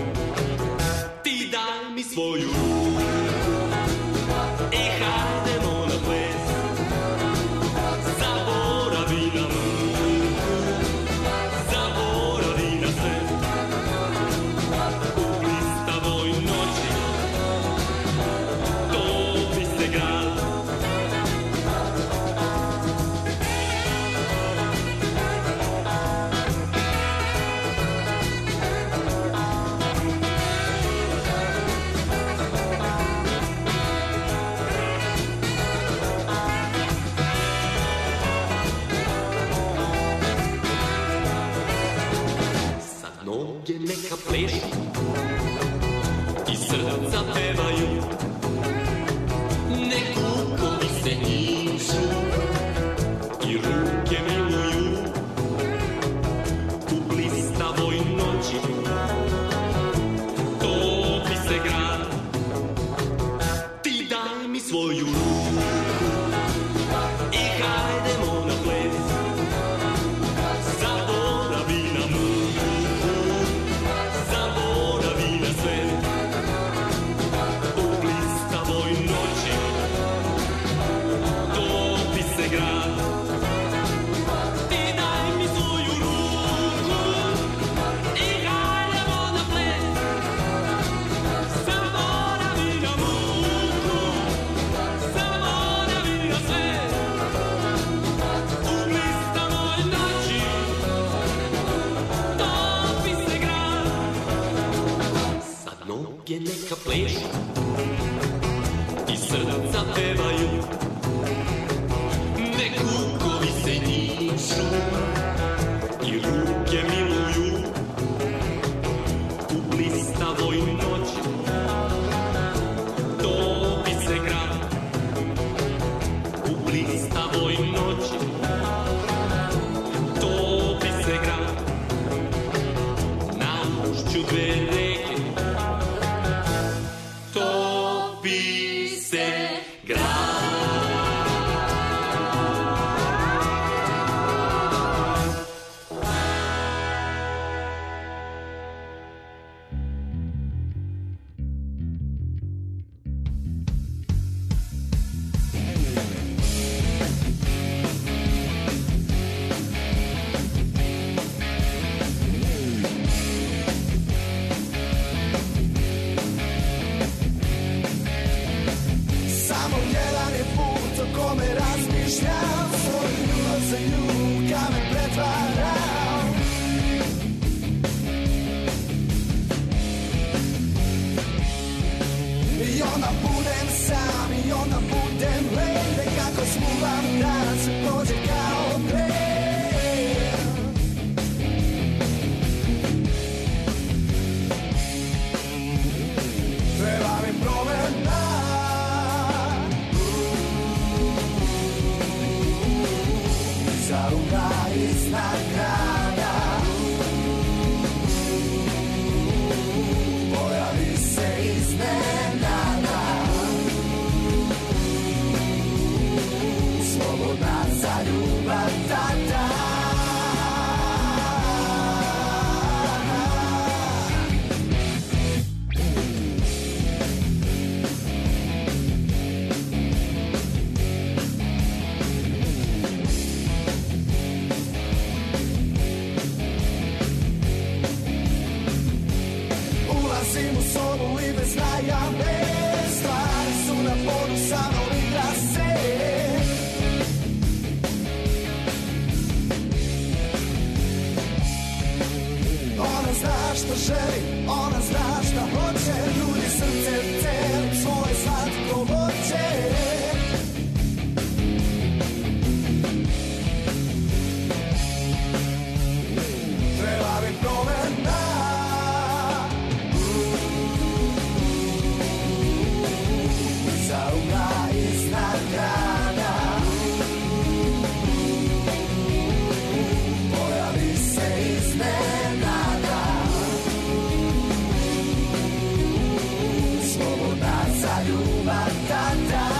ti daj mi svoju ruku i hajdemo na ples, zaboravi na muku, zaboravi na sve, u blistavoj noći topi se grad. Sad noge neka plešu i srca pevaju, nek kukovi se nišu i ruke miluju, u blistavoj noći topi se grad, ti daj mi svoju ruku i hajdemo na ples, zaboravi na muku, zaboravi na sve, u blistavoj noći topi se grad, ti daj mi svoju ruku i hajdemo na ples, zaboravi na muku, zaboravi na sve, u blistavoj noći topi se grad. Sad noge neka plešu i srca pevaju, nek kukovi se nišu i ruke miluju, u blistavoj noći topi se grad, u blistavoj noći topi se grad, na ušću dve reke topi se grad. Samo jedan je put o kome razmišljam, svoj ljubav za nju kamen pretvaram. I onda budem sam, i onda budem len, nekako smuvam da se prođe kao pre. Treba mi promena, zaruka iznad grada, pojavi se iznenada, slobodna za ljubav tada. što želi, ona zna šta hoće, ljudi srce celim svoje slatko voće. Treba mi promena, zaugla iznad grada, pojavi se iznenada, slobodna za ljubav tada.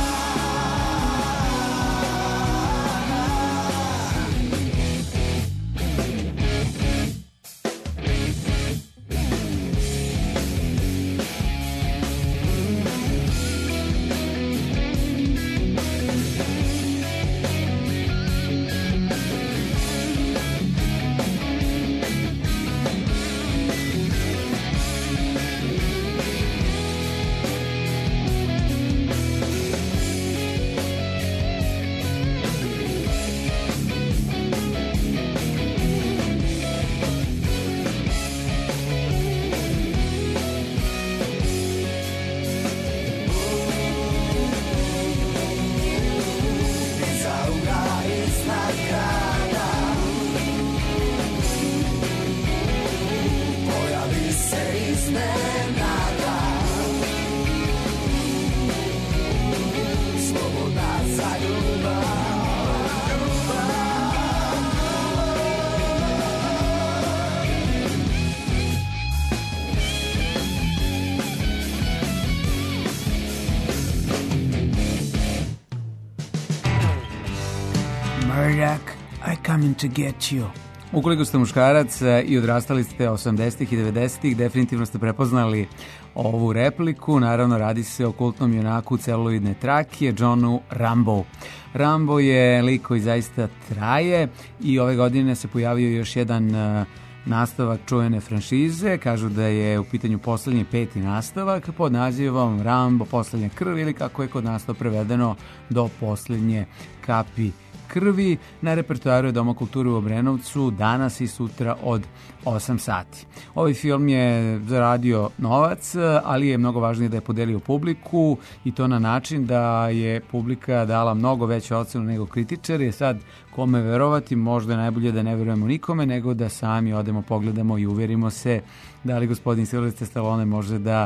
Murdoch, I coming to get you. Ukoliko ste muškarac i odrastali ste 80-ih i 90-ih, definitivno ste prepoznali ovu repliku. Naravno, radi se o kultnom junaku celuloidne trake, Johnu Rambo. Rambo je lik koji zaista traje i ove godine se pojavio još jedan nastavak čuvene franšize. Kažu da je u pitanju poslednji 5. nastavak pod nazivom Rambo poslednja krv, ili kako je kod nas to prevedeno, do poslednje kapi krvi. Na repertoaru je Doma kulture u Obrenovcu danas i sutra od 8 sati. Ovaj film je zaradio novac, ali je mnogo važnije da je podelio publiku, i to na način da je publika dala mnogo veću ocenu nego kritičari. Sad, kome verovati, možda je najbolje da ne verujemo nikome, nego da sami odemo, pogledamo i uverimo se da li gospodin Sylvester Stallone može da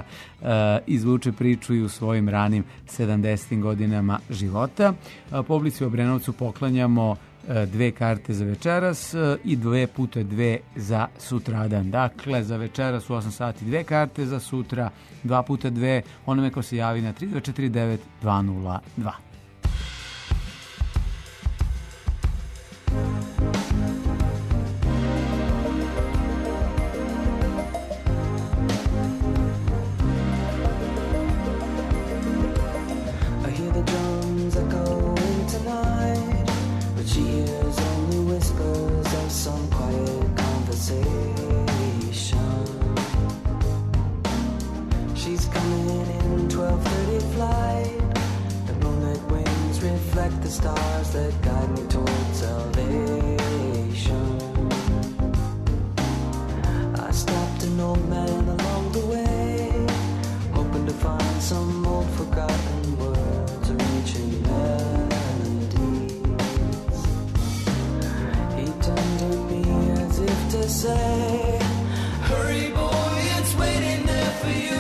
izvuče priču i u svojim ranim 70. godinama života. Publici u Obrenovcu poklanjamo 2 karte za večeras i 2 puta 2 za sutradan. Dakle, za večeras u 8 sati 2 karte, za sutra 2 puta 2, onome ko se javi na 3249 202. The stars that guide me towards salvation. I stopped an old man along the way, hoping to find some old forgotten words or ancient melodies. He turned to me as if to say, hurry boy, it's waiting there for you.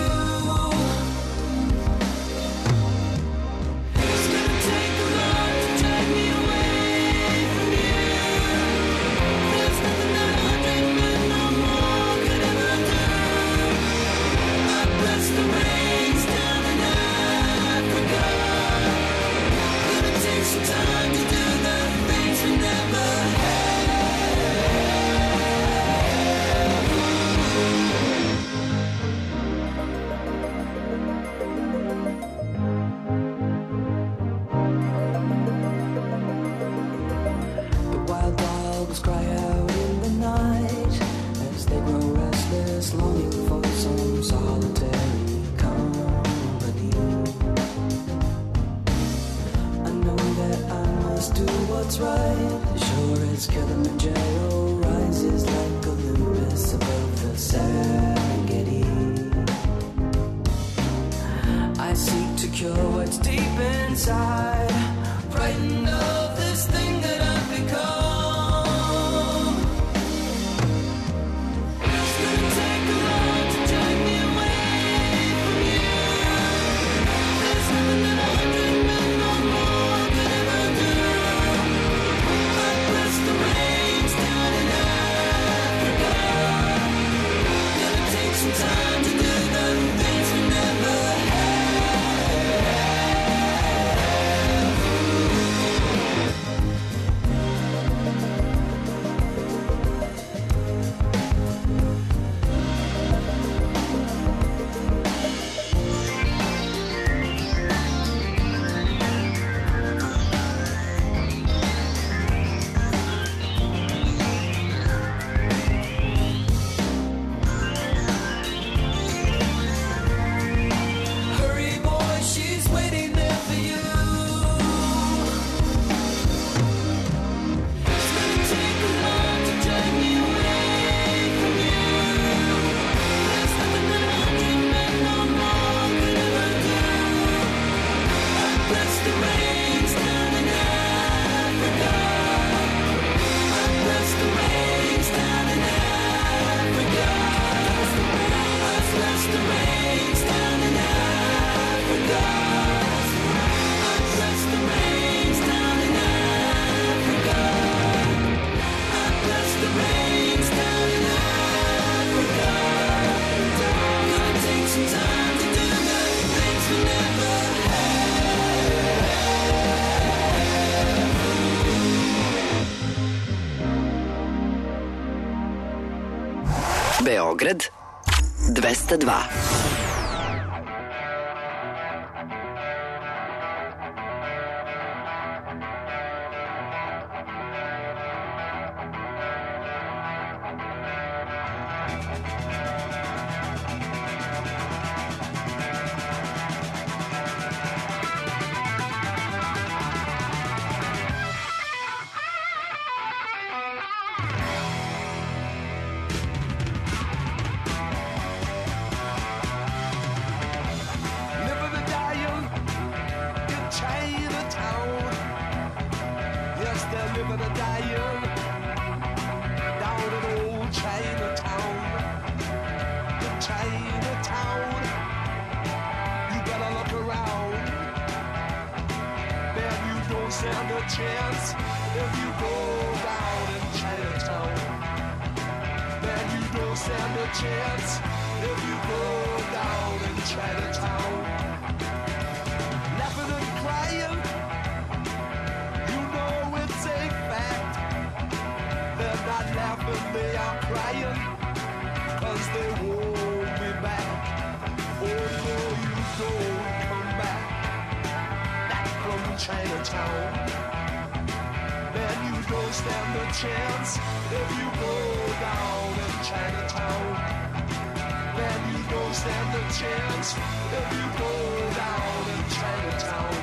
Kilimanjaro rises like Olympus above the sand. sure what's deep inside. Frightened of this thing that I've become. It's gonna take a lot to drag me away from you. There's nothing that I can make no more could ever do. I press the reins down in Africa. Gonna take some time to do the things we never Hurry, boy, she's waiting there for you. It's gonna take a lot to drag me away from you. There's nothing that I can make no more could ever do. I press the reins down in Africa. I press the reins down in Africa. I press the reins down in Africa. I press the reins down in Africa. I press the reins down in Africa. Gonna take some time to do the things we never Beograd 202. Living and dying in Chinatown. Yes, they're living and dying down in old Chinatown. In Chinatown, you better look around. Man, you don't stand a chance if you go down in Chinatown. Man, you don't stand a chance if you go down in Chinatown. Laughing and crying, you know it's a fact. They're not laughing, they are crying, 'cause they won't be back. Oh no, you don't come back from Chinatown. Man, you don't stand a chance if you go down in Chinatown. Man, you don't stand a chance if you go down in Chinatown.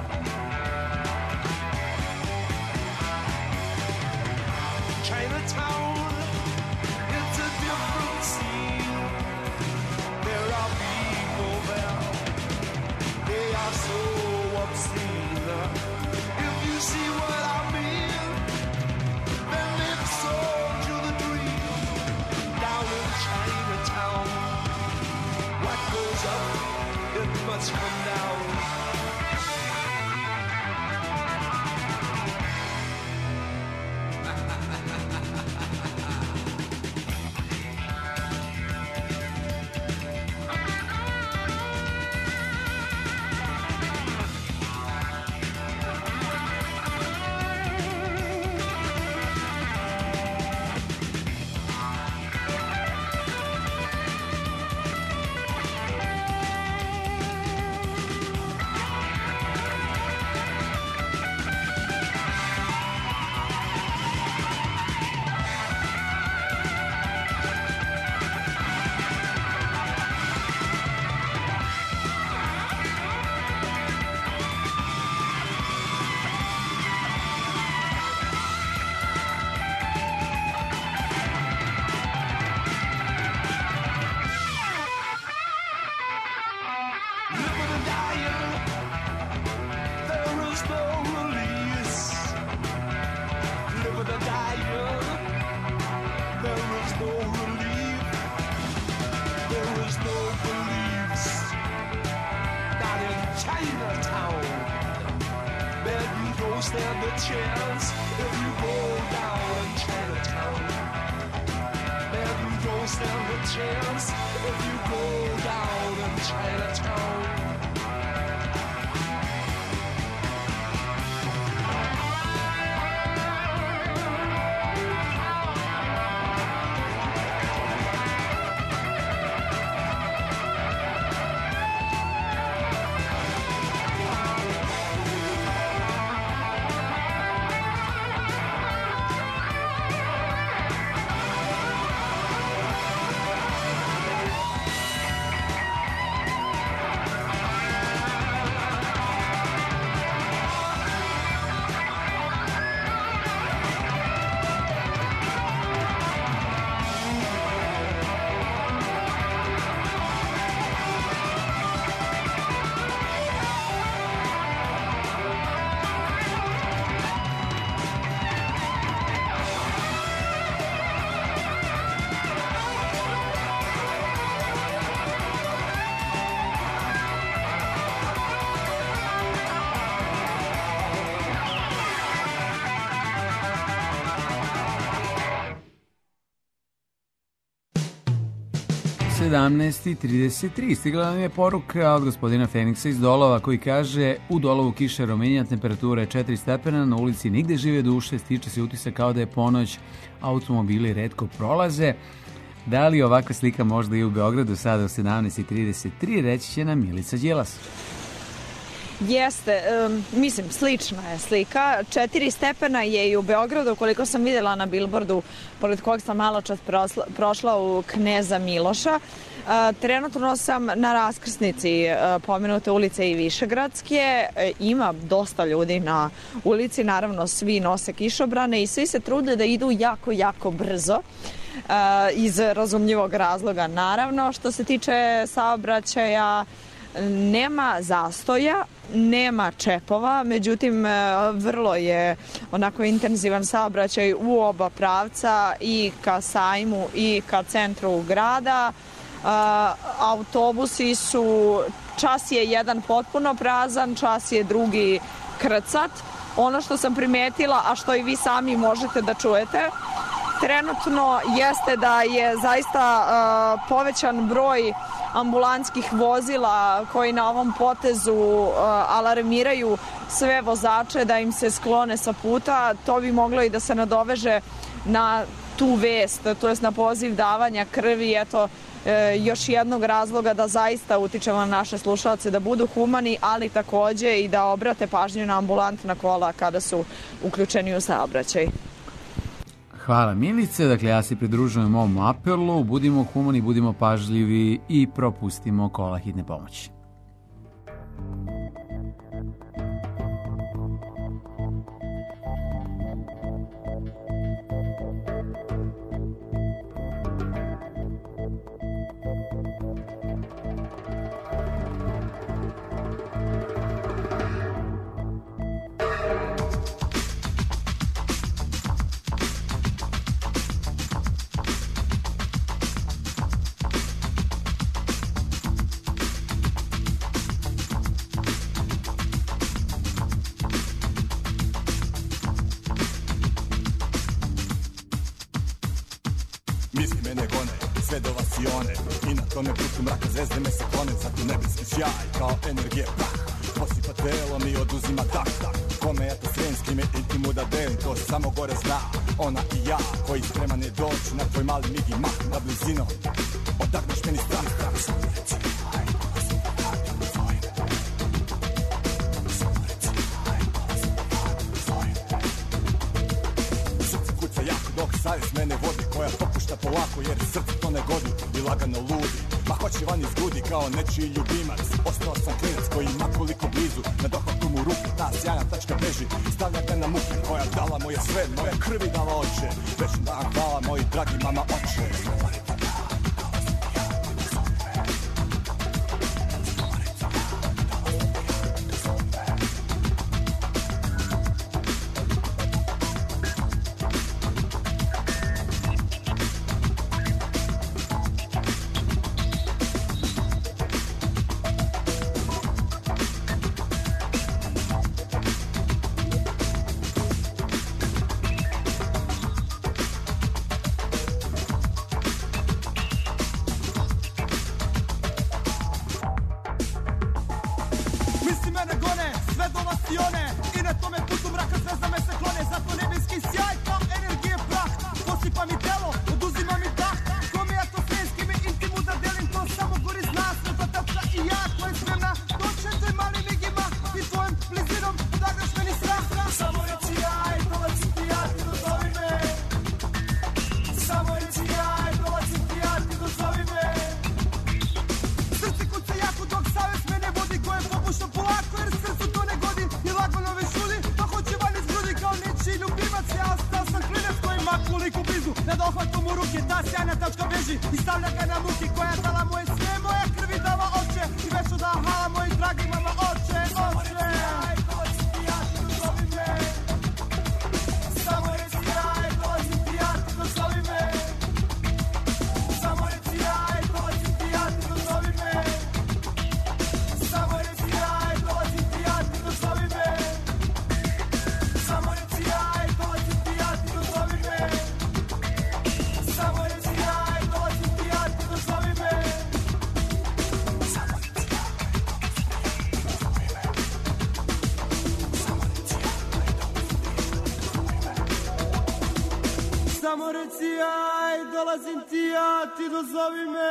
Chinatown, it's a different scene. There are people there, they are so obscene. If you see what I mean, then they've sold you the dream. Down in Chinatown, what goes up, it must come down. stand a chance if you go down in Chinatown. And you don't stand a chance if you go down in Chinatown. U 17:33 stigla nam je poruka od gospodina Feniksa iz Dolova koji kaže: u Dolovu kiša romenja, temperatura je 4 stepena, na ulici nigde žive duše, stiče se utisak kao da je ponoć, automobili retko prolaze. Da li ovakva slika možda i u Beogradu sada u 17:33, reći će nam Milica Đilas. Jeste, mislim, slična je slika. 4 stepena je i u Beogradu, koliko sam vidjela na bilbordu, pored kojeg sam malo čas prošla u Kneza Miloša. Trenutno sam na raskrsnici pomenute ulice i Višegradske. Ima dosta ljudi na ulici, naravno svi nose kišobrane i svi se trude da idu jako, jako brzo. Iz razumljivog razloga, naravno. Što se tiče saobraćaja, nema zastoja, nema čepova, međutim vrlo je onako intenzivan saobraćaj u oba pravca, i ka sajmu i ka centru grada. Autobusi su, čas je jedan potpuno prazan, čas je drugi krcat. Ono što sam primetila, a što i vi sami možete da čujete, trenutno jeste da je zaista povećan broj ambulantskih vozila koji na ovom potezu alarmiraju sve vozače da im se sklone sa puta. To bi moglo i da se nadoveže na tu vest, to jest na poziv davanja krvi. Eto, još jednog razloga da zaista utičemo na naše slušalce da budu humani, ali takođe i da obrate pažnju na ambulantna kola kada su uključeni u saobraćaj. Hvala Milice, dakle ja se pridružujem ovom apelu, budimo humani, budimo pažljivi i propustimo kola hitne pomoći. Misli mene gone, sve do vasione i na tome putu mraka zvezde me se klone. Zato nebeski sjaj kao energije prah posipa telom i oduzima dah. Kome ja to sremski me intimu da delim, to samo gore zna ona i ja, koji spreman je doći na tvoj mali mig i mah na blizinom. Odagneš meni strah, samo reci aj, dolazim da radim tvojim. Samo reci aj, dolazim da radim tvojim. Srce kuca jako dok savjest mene vodi, koja popušta polako jer srce to ne godi i lagano ludi. Ma hoće van izgudi kao nečiji ljubimac. Ostao sam klinac koji ima koliko blizu, na dohvatu mu ruke ta sjajna tačka beži. Stavlja te na muke koja dala moje sve, moje krvi dala oče. Večni dan hvala moji dragi mama oče. kuliku blizu, da dohvatom u ruke, ta sjajna tačka beži i stavlja ga na muke, koja dala moje sve, moja krvi dala oče, i već da hala mojih dragih mama oče, oče. Samo reci aj, dolazim ti ja, ti dozovi me. Samo reci aj, dolazim ti ja, ti dozovi me. Samo reci aj, dolazim ti ja, ti dozovi me. Samo reci aj, dolazim ti ja, ti dozovi me. Samo reci aj, dolazim ti ja, ti dozovi me. Samo reci aj, dolazim ti ja, ti dozovi me.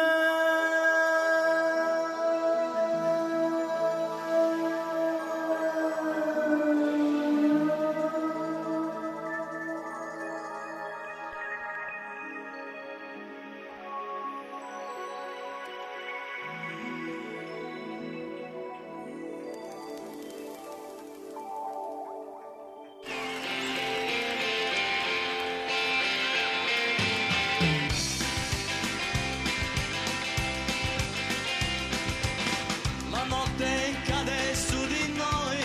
La notte cade su di noi,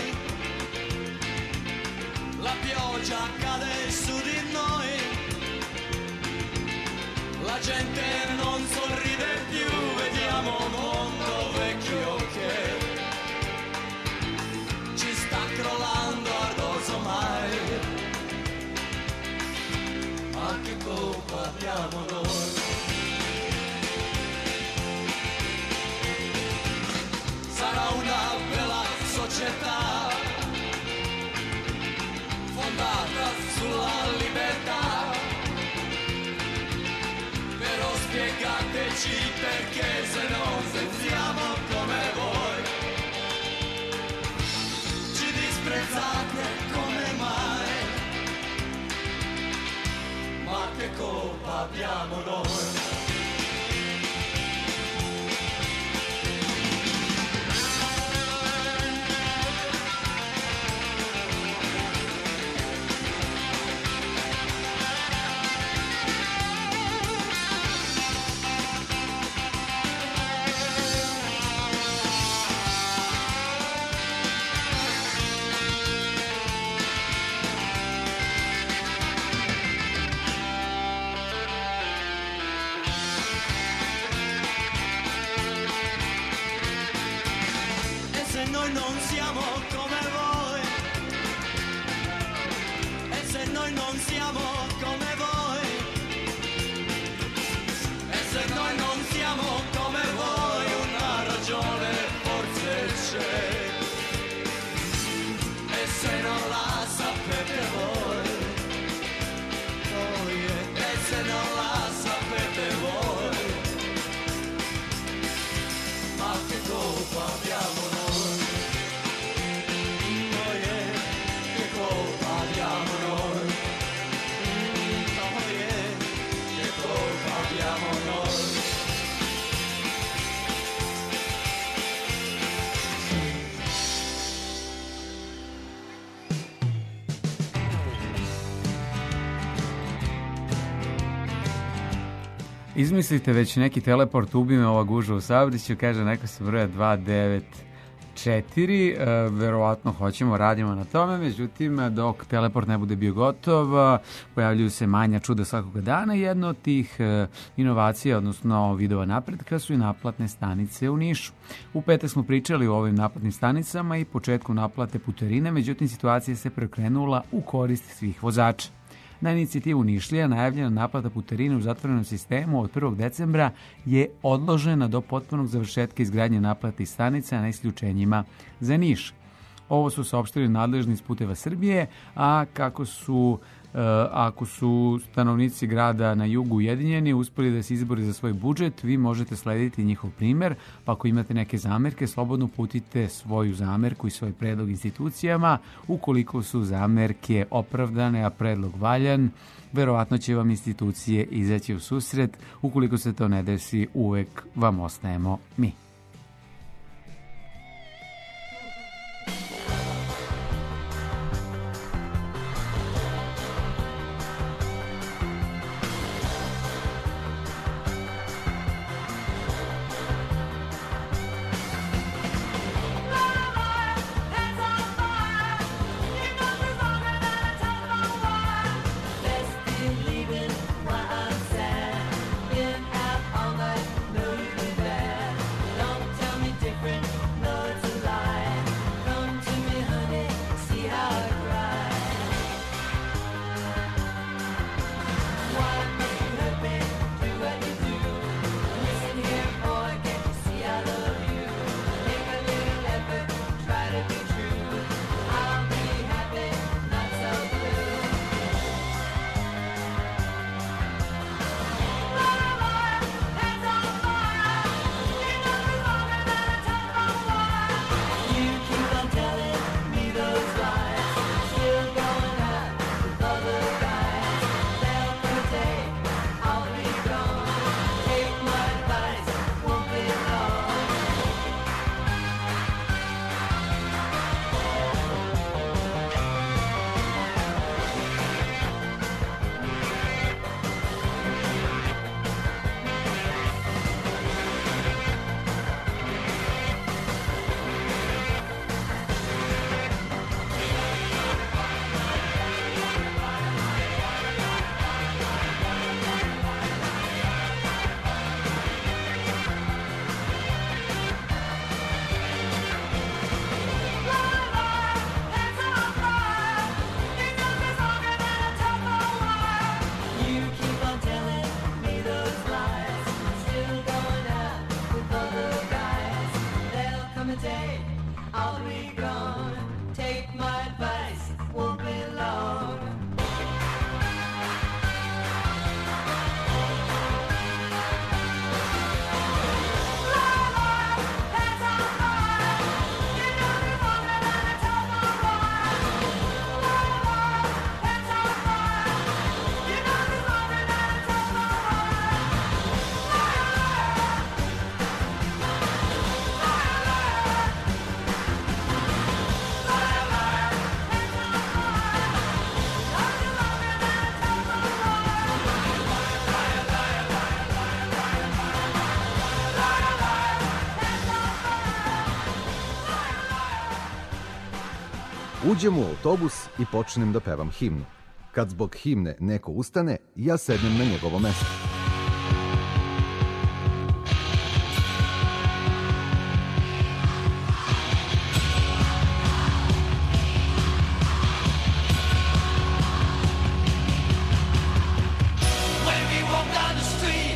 la pioggia cade su di noi, la gente non sorride più, vediamo un mondo vecchio che ci sta crollando addosso mai. Ma che colpa abbiamo noi? Sarà una bella società fondata sulla libertà, però spiegateci perché se non pensiamo come voi ci disprezzate come mai. Ma che colpa abbiamo noi? E se noi non siamo come voi, e se noi non siamo come voi, e se noi non siamo come voi, una ragione forse c'è. E se non la sapete voi, oh yeah. E se non la sapete voi, ma che colpa abbiamo noi? Oh yeah, che colpa abbiamo noi? Oh yeah, che colpa abbiamo noi? Izmislite već neki teleport, ubi me ova gužva u saobraćaju, kaže neko sa broja 294, verovatno hoćemo, radimo na tome, međutim dok teleport ne bude bio gotov, pojavljuju se manja čuda svakoga dana. Jedno od tih inovacija, odnosno vidova napretka, su i naplatne stanice u Nišu. U petak smo pričali o ovim naplatnim stanicama i početku naplate putarine, međutim situacija se preokrenula u korist svih vozača. Na inicijativu Nišlija najavljena naplata putarine u zatvorenom sistemu od 1. decembra je odložena do potpunog završetka izgradnje naplatnih stanica na isključenjima za Niš. Ovo su saopštili nadležni iz Puteva Srbije, a ako su stanovnici grada na jugu ujedinjeni uspeli da se izbore za svoj budžet, vi možete slediti njihov primer, pa ako imate neke zamerke, slobodno uputite svoju zamerku i svoj predlog institucijama. Ukoliko su zamerke opravdane, a predlog valjan, verovatno će vam institucije izaći u susret. Ukoliko se to ne desi, uvek vam ostajemo mi. Uđem u autobus i počnem da pevam himnu. Kad zbog himne neko ustane, ja sednem na njegovo mesto. When we walk down the street,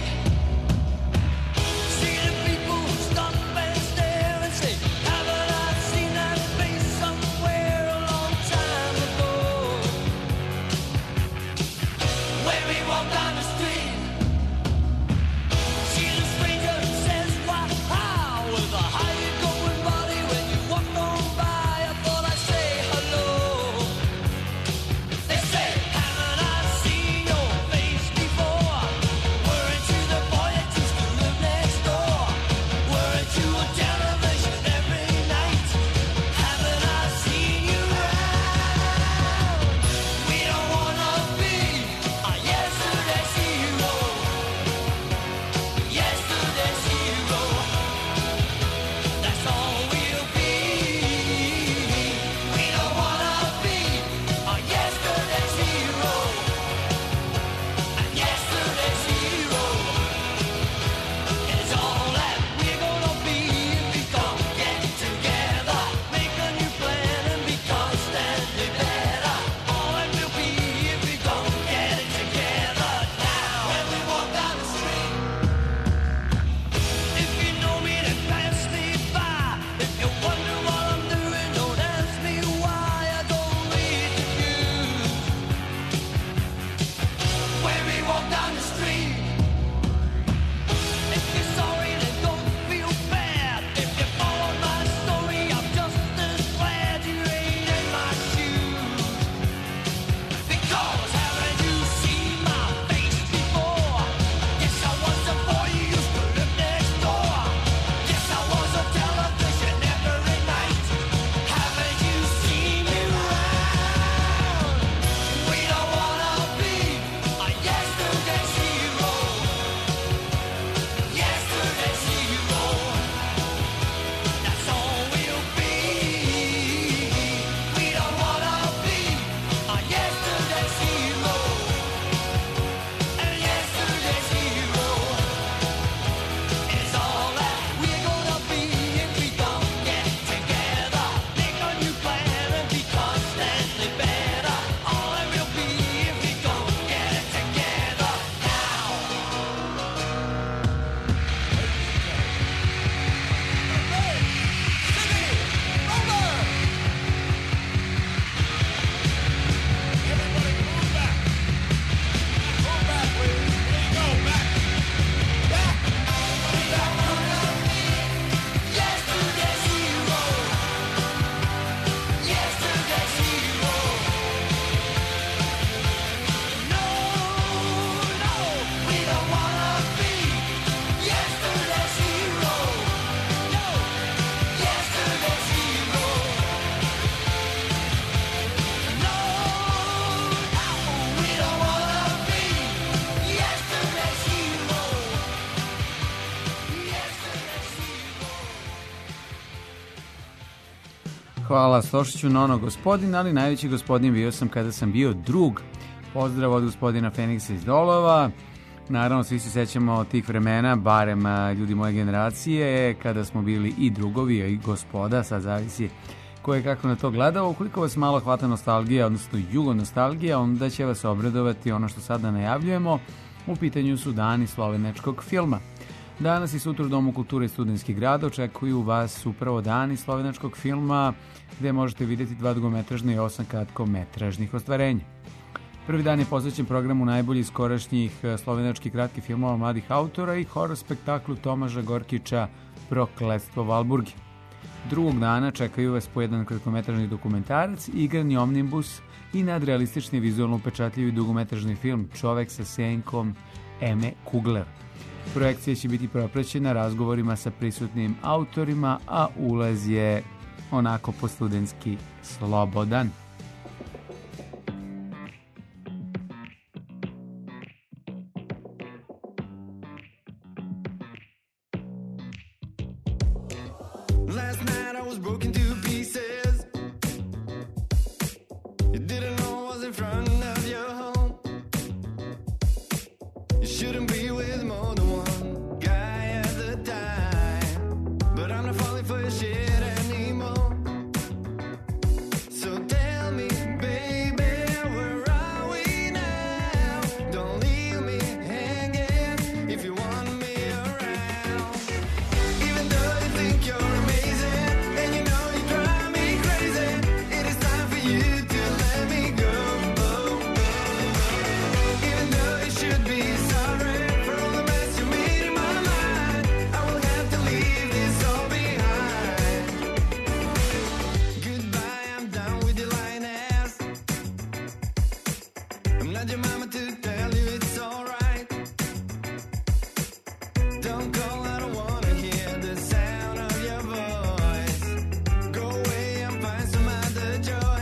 see the people stop and stare and say, haven't I seen that face somewhere a long time ago? When we walk down the street, see the stranger who says, why, how, with a how you going, buddy? When you walk on by, I thought I'd say hello. They say, haven't I seen your face before? Weren't you the boy that used to live next door? Weren't you on television every night? Haven't I seen you around? We don't wanna be a yesterday's hero. Yesterday's hero. That's all we'll be. We don't wanna be a yesterday's hero. And yesterday's hero is all that we're gonna be if we don't get together. Make a new plan and be constantly better. All that we'll be if we don't get it together now. When we walk down the street, if you know me, then pass me by. If you wonder what I'm doing, don't ask me why. I don't read the news. When we walk down the street, if you're sorry, then don't feel bad. If you followed my story, I'm just as glad you ain't in my shoes. Because haven't you seen my face before? Yes, I was the boy you used to live next door. Yes, I was on television every night. Haven't you seen me around? We don't wanna be a yesterday's hero. Yesterday's hero. That's all we'll be. We don't wanna be a yesterday's hero. And yesterday's hero is all that we're gonna be if we don't get together. Make a new plan and be constantly better. All that we'll be if we don't get it together now. Yesterday's hero. Yesterday's hero. No, no, we don't wanna be yesterday's hero. No, yesterday's hero. No, no, we don't wanna be yesterday's hero. Yesterday's hero. Hvala Stošiću, Nono gospodin, ali najveći gospodin bio sam kada sam bio drug. Pozdrav od gospodina Feniksa iz Dolova. Naravno, svi se sećamo tih vremena, barem ljudi moje generacije, kada smo bili i drugovi, i gospoda, sad zavisi ko je kako na to gledao. Ukoliko vas malo hvata nostalgija, odnosno jugonostalgija, onda će vas obradovati ono što sada najavljujemo. U pitanju su dani slovenačkog filma. Danas i sutra u Domu kulture i Studentski grad očekuju vas upravo dani slovenačkog filma, gde možete vidjeti 2 dugometražne i 8 kratkometražnih ostvarenja. Prvi dan je posvećen programu najboljih skorašnjih slovenačkih kratkih filmova mladih autora i horor spektaklu Tomaža Gorkića Prokletstvo Valburgi. Drugog dana čekaju vas po jedan kratkometražni dokumentarac, igrani omnibus i nadrealistični vizualno upečatljivi dugometražni film Čovek sa senkom Eme Kugler. Projekcija će biti propraćena razgovorima sa prisutnim autorima, a ulaz je onako po studentski slobodan. Last night I was broken to pieces. Shouldn't be with more than one guy at the time. But I'm not falling for your shit anymore. So tell me, baby, where are we now? Don't leave me hanging if you want me around. Even though you think you're amazing and you know you drive me crazy, it is time for you to let me go. Even though you should be sorry for all the mess you made in my mind, I will have to leave this all behind. Goodbye, I'm done with your lying ass. I'm not your mama to tell you it's alright. Don't call, I don't wanna hear the sound of your voice. Go away and find some other joy.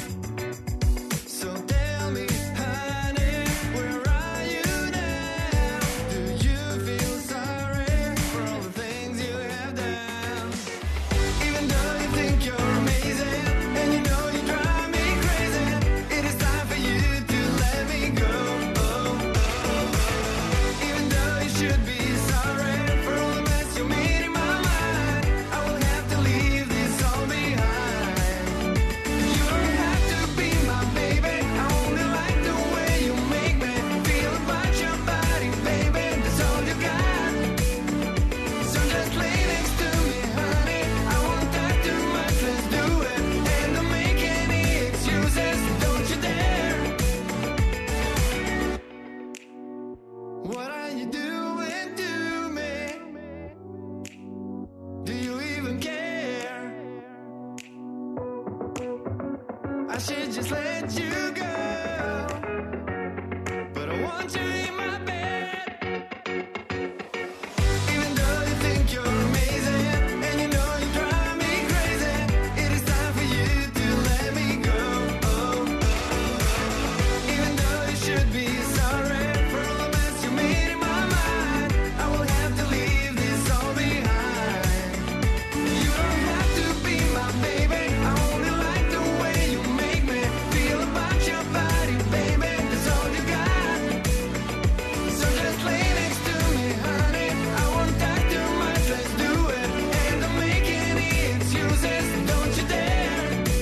So tell me, honey, where are you now? Do you feel sorry for all the things you have done? Even though you think you're amazing and you know you drive me crazy, it is time for you to let me go. Even though you should be sorry for all the mess you made in my mind, I will have to leave this all behind. You don't have to be my baby, I only like the way you make me feel about your body, baby, that's all you got. So just lay next to me, honey, I won't talk too much, let's do it. And don't make any excuses, don't you dare. What are you doing to me? Do you even care? I should just let you go, but I want you in my bed. Even though you think you're amazing and you know you drive me crazy, it is time for you to let me go. Even though you should be sorry for all the mess you made in my mind, I will have to leave this all behind. You don't have to be my baby, I only like the way you make me feel about your body, baby, that's all you got. So just lay next to me, honey, I won't talk too much, let's do it. And don't make any excuses, don't you dare.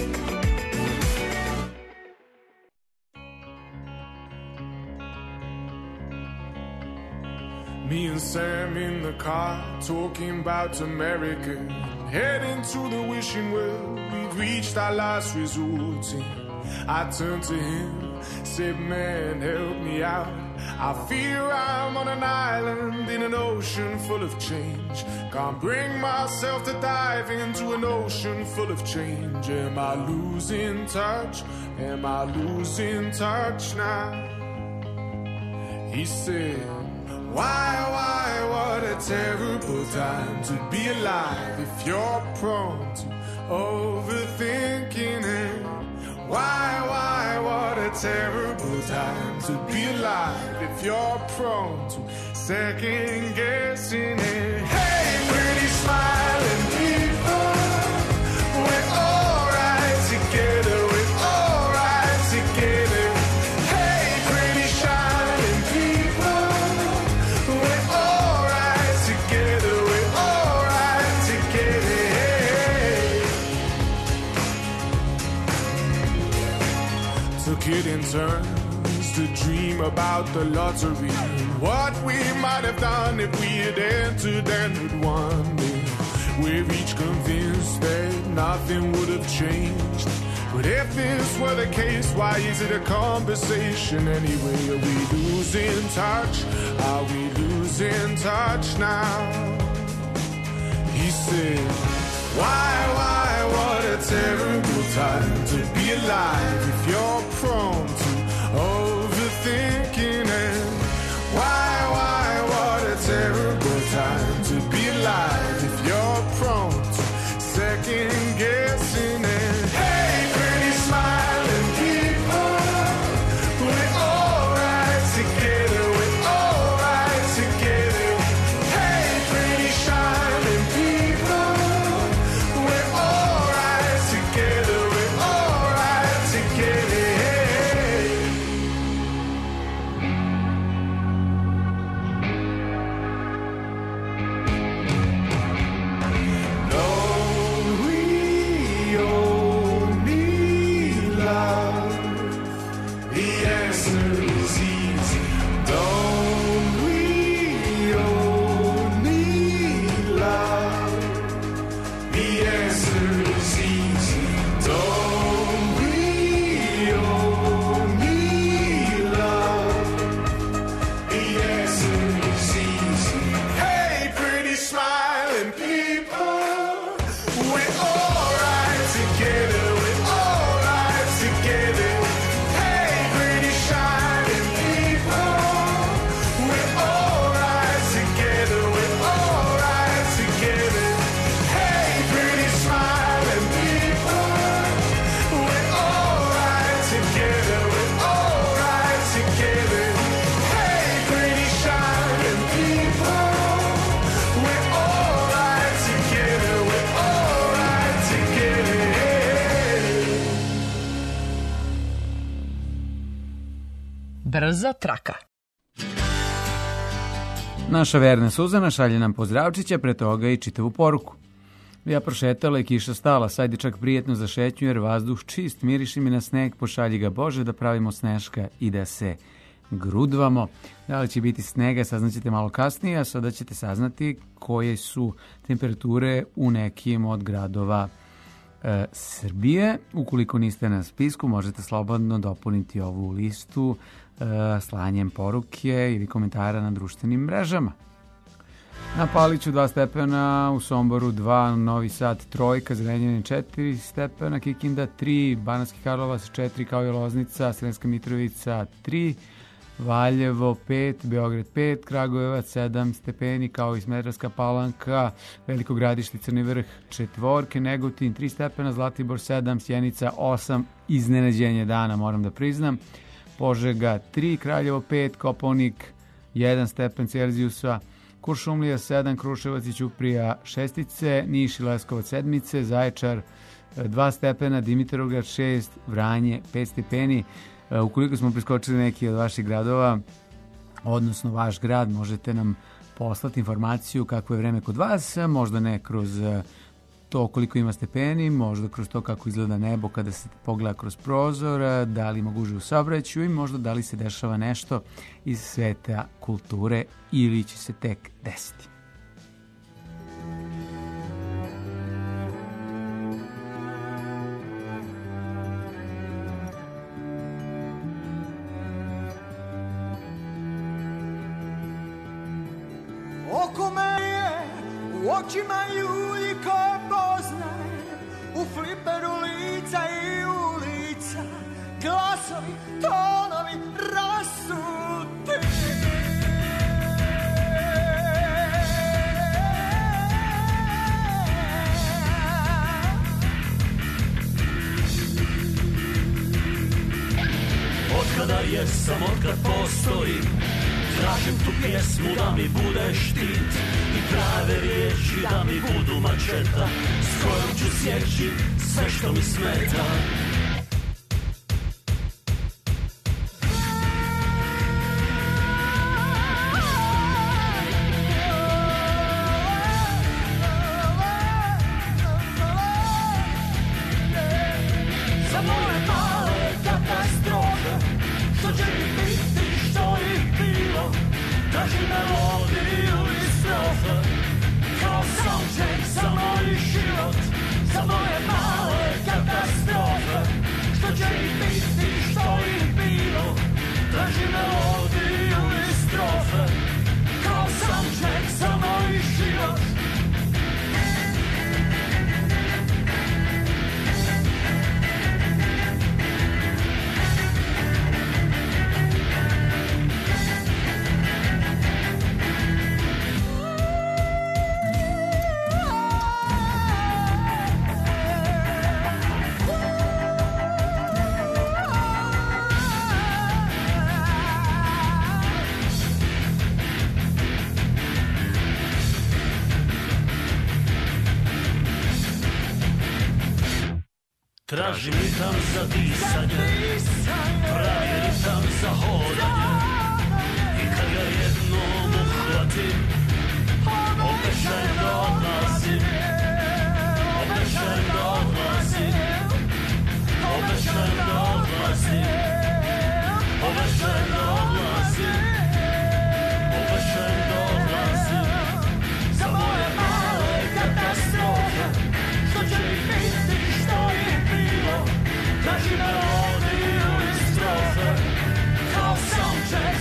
Me and Sam in the car talking about America, heading to the wishing well. We've reached our last resort. And I turned to him, said, man, help me out. I fear I'm on an island in an ocean full of change. Can't bring myself to dive into an ocean full of change. Am I losing touch? Am I losing touch now? He said, why, what a terrible time to be alive if you're prone to overthinking it. Why, what a terrible time to be alive if you're prone to second guessing it. Hey, pretty smiling people, we're alright together, we're alright together. Hey, pretty shining people, we're alright together, we're alright together. Took it in turns to dream about the lottery, what we might have done if we had entered and had won. We're each convinced that nothing would have changed. But if this were the case, why is it a conversation anyway? Are we losing touch? Are we losing touch now? He said, why, what a terrible time to be alive if you're prone to overthinking it. Why, what a terrible time to be alive if you're prone to second guessing it. Hey, pretty smiling people, we're alright together, we're alright together. Hey, pretty shining people, we're alright together, we're alright together. Brza traka. Naša verna Suzana šalje nam pozdravčića, pre toga i čitavu poruku. Ja prošetala i kiša stala, sad je čak prijetno za šetnju jer vazduh čist, miriši mi na sneg, pošalji ga Bože da pravimo sneška i da se grudvamo. Da li će biti snega saznaćete malo kasnije, a sada ćete saznati koje su temperature u nekim od gradova Srbije. Ukoliko niste na spisku, možete slobodno dopuniti ovu listu slanjem poruke ili komentara na društvenim mrežama. Na Paliću 2 stepena, u Somboru 2, Novi Sad 3, Zrenjanin 4 stepena, Kikinda 3, Banatski Karlovac 4, kao i Loznica, Sremska Mitrovica 3, Valjevo 5, Beograd 5, Kragujevac 7 stepeni, kao i Smederevska Palanka, Veliko Gradište, Crni Vrh 4, Negotin 3 stepena, Zlatibor 7, Sjenica 8, iznenađenje dana moram da priznam, Požega 3, Kraljevo 5, Kopaonik 1 stepen Celzijusa, Kuršumlija 7, Kruševac i Ćuprija 6, Niš i Leskovac 7, Zaječar 2 stepena, Dimitrovgrad 6, Vranje 5 stepeni. Ukoliko smo preskočili neki od vaših gradova, odnosno vaš grad, možete nam poslati informaciju kako je vreme kod vas, možda ne kroz to koliko ima stepeni, možda kroz to kako izgleda nebo kada se pogleda kroz prozor, da li ima gužve u saobraćaju i možda da li se dešava nešto iz sveta kulture ili će se tek desiti. Oko me je, u očima ljudi koje poznaje, u fliperu lica i ulica, glasovi, tonovi rasuti. Otkada jesam, otkad postojim, tražim tu pjesmu da mi bude štit i prave riječi da mi budu mačeta s kojom ću sjeći sve što mi smeta. Za moje male katastrofe, što će mi biti, što ih bilo, traži melodiju i strofe, kao soundtrack za moj život. Za moje male katastrofe, što će ih biti, što ih bilo, traži melodiju i strofe, kao soundtrack za moj život. Tražim ritam za disanje, pravi ritam za hodanje, i kad ga jednom uhvatim, obećajem da odlazim, obećajem da odlazim, obećajem da odlazim, obećajem da odlazim, obećajem da odlazim. Za moje male katastrofe, što će ih biti, što ih bilo, traži melodiju i strofe, kao soundtrack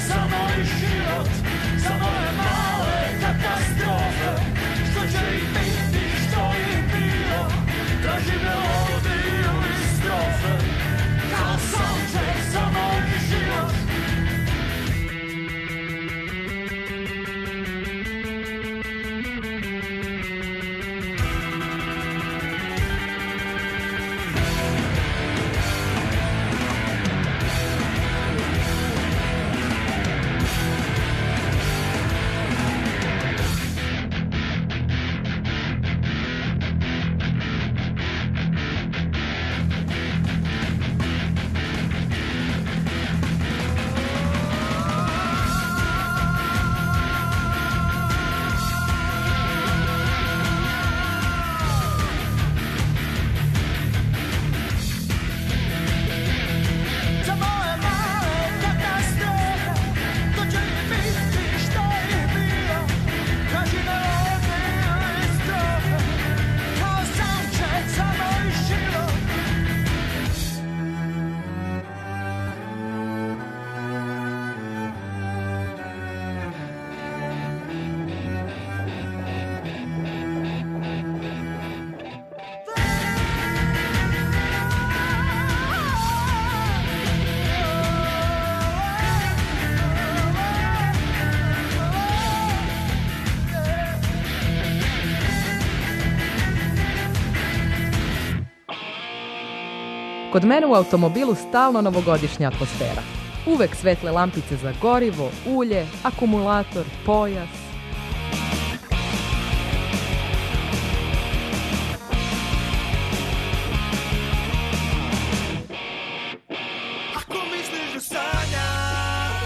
Kod mene u automobilu stalno novogodišnja atmosfera. Uvek svetle lampice za gorivo, ulje, akumulator, pojas. Ako misliš da sanjam,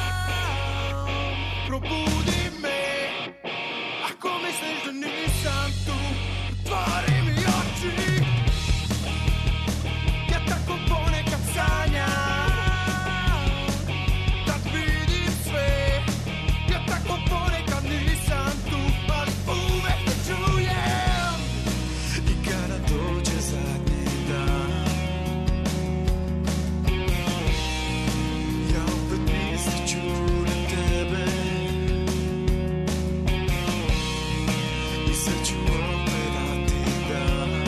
probudi me. Ako misliš da nisam tu, otvori mi oči. Ja tako ponekad sanjam, tad vidim sve. Ja tako ponekad nisam tu, ali uvek te čujem. I kada dođe zadnji dan, ja opet misliću na tebe. I sad ću opet da ti dam,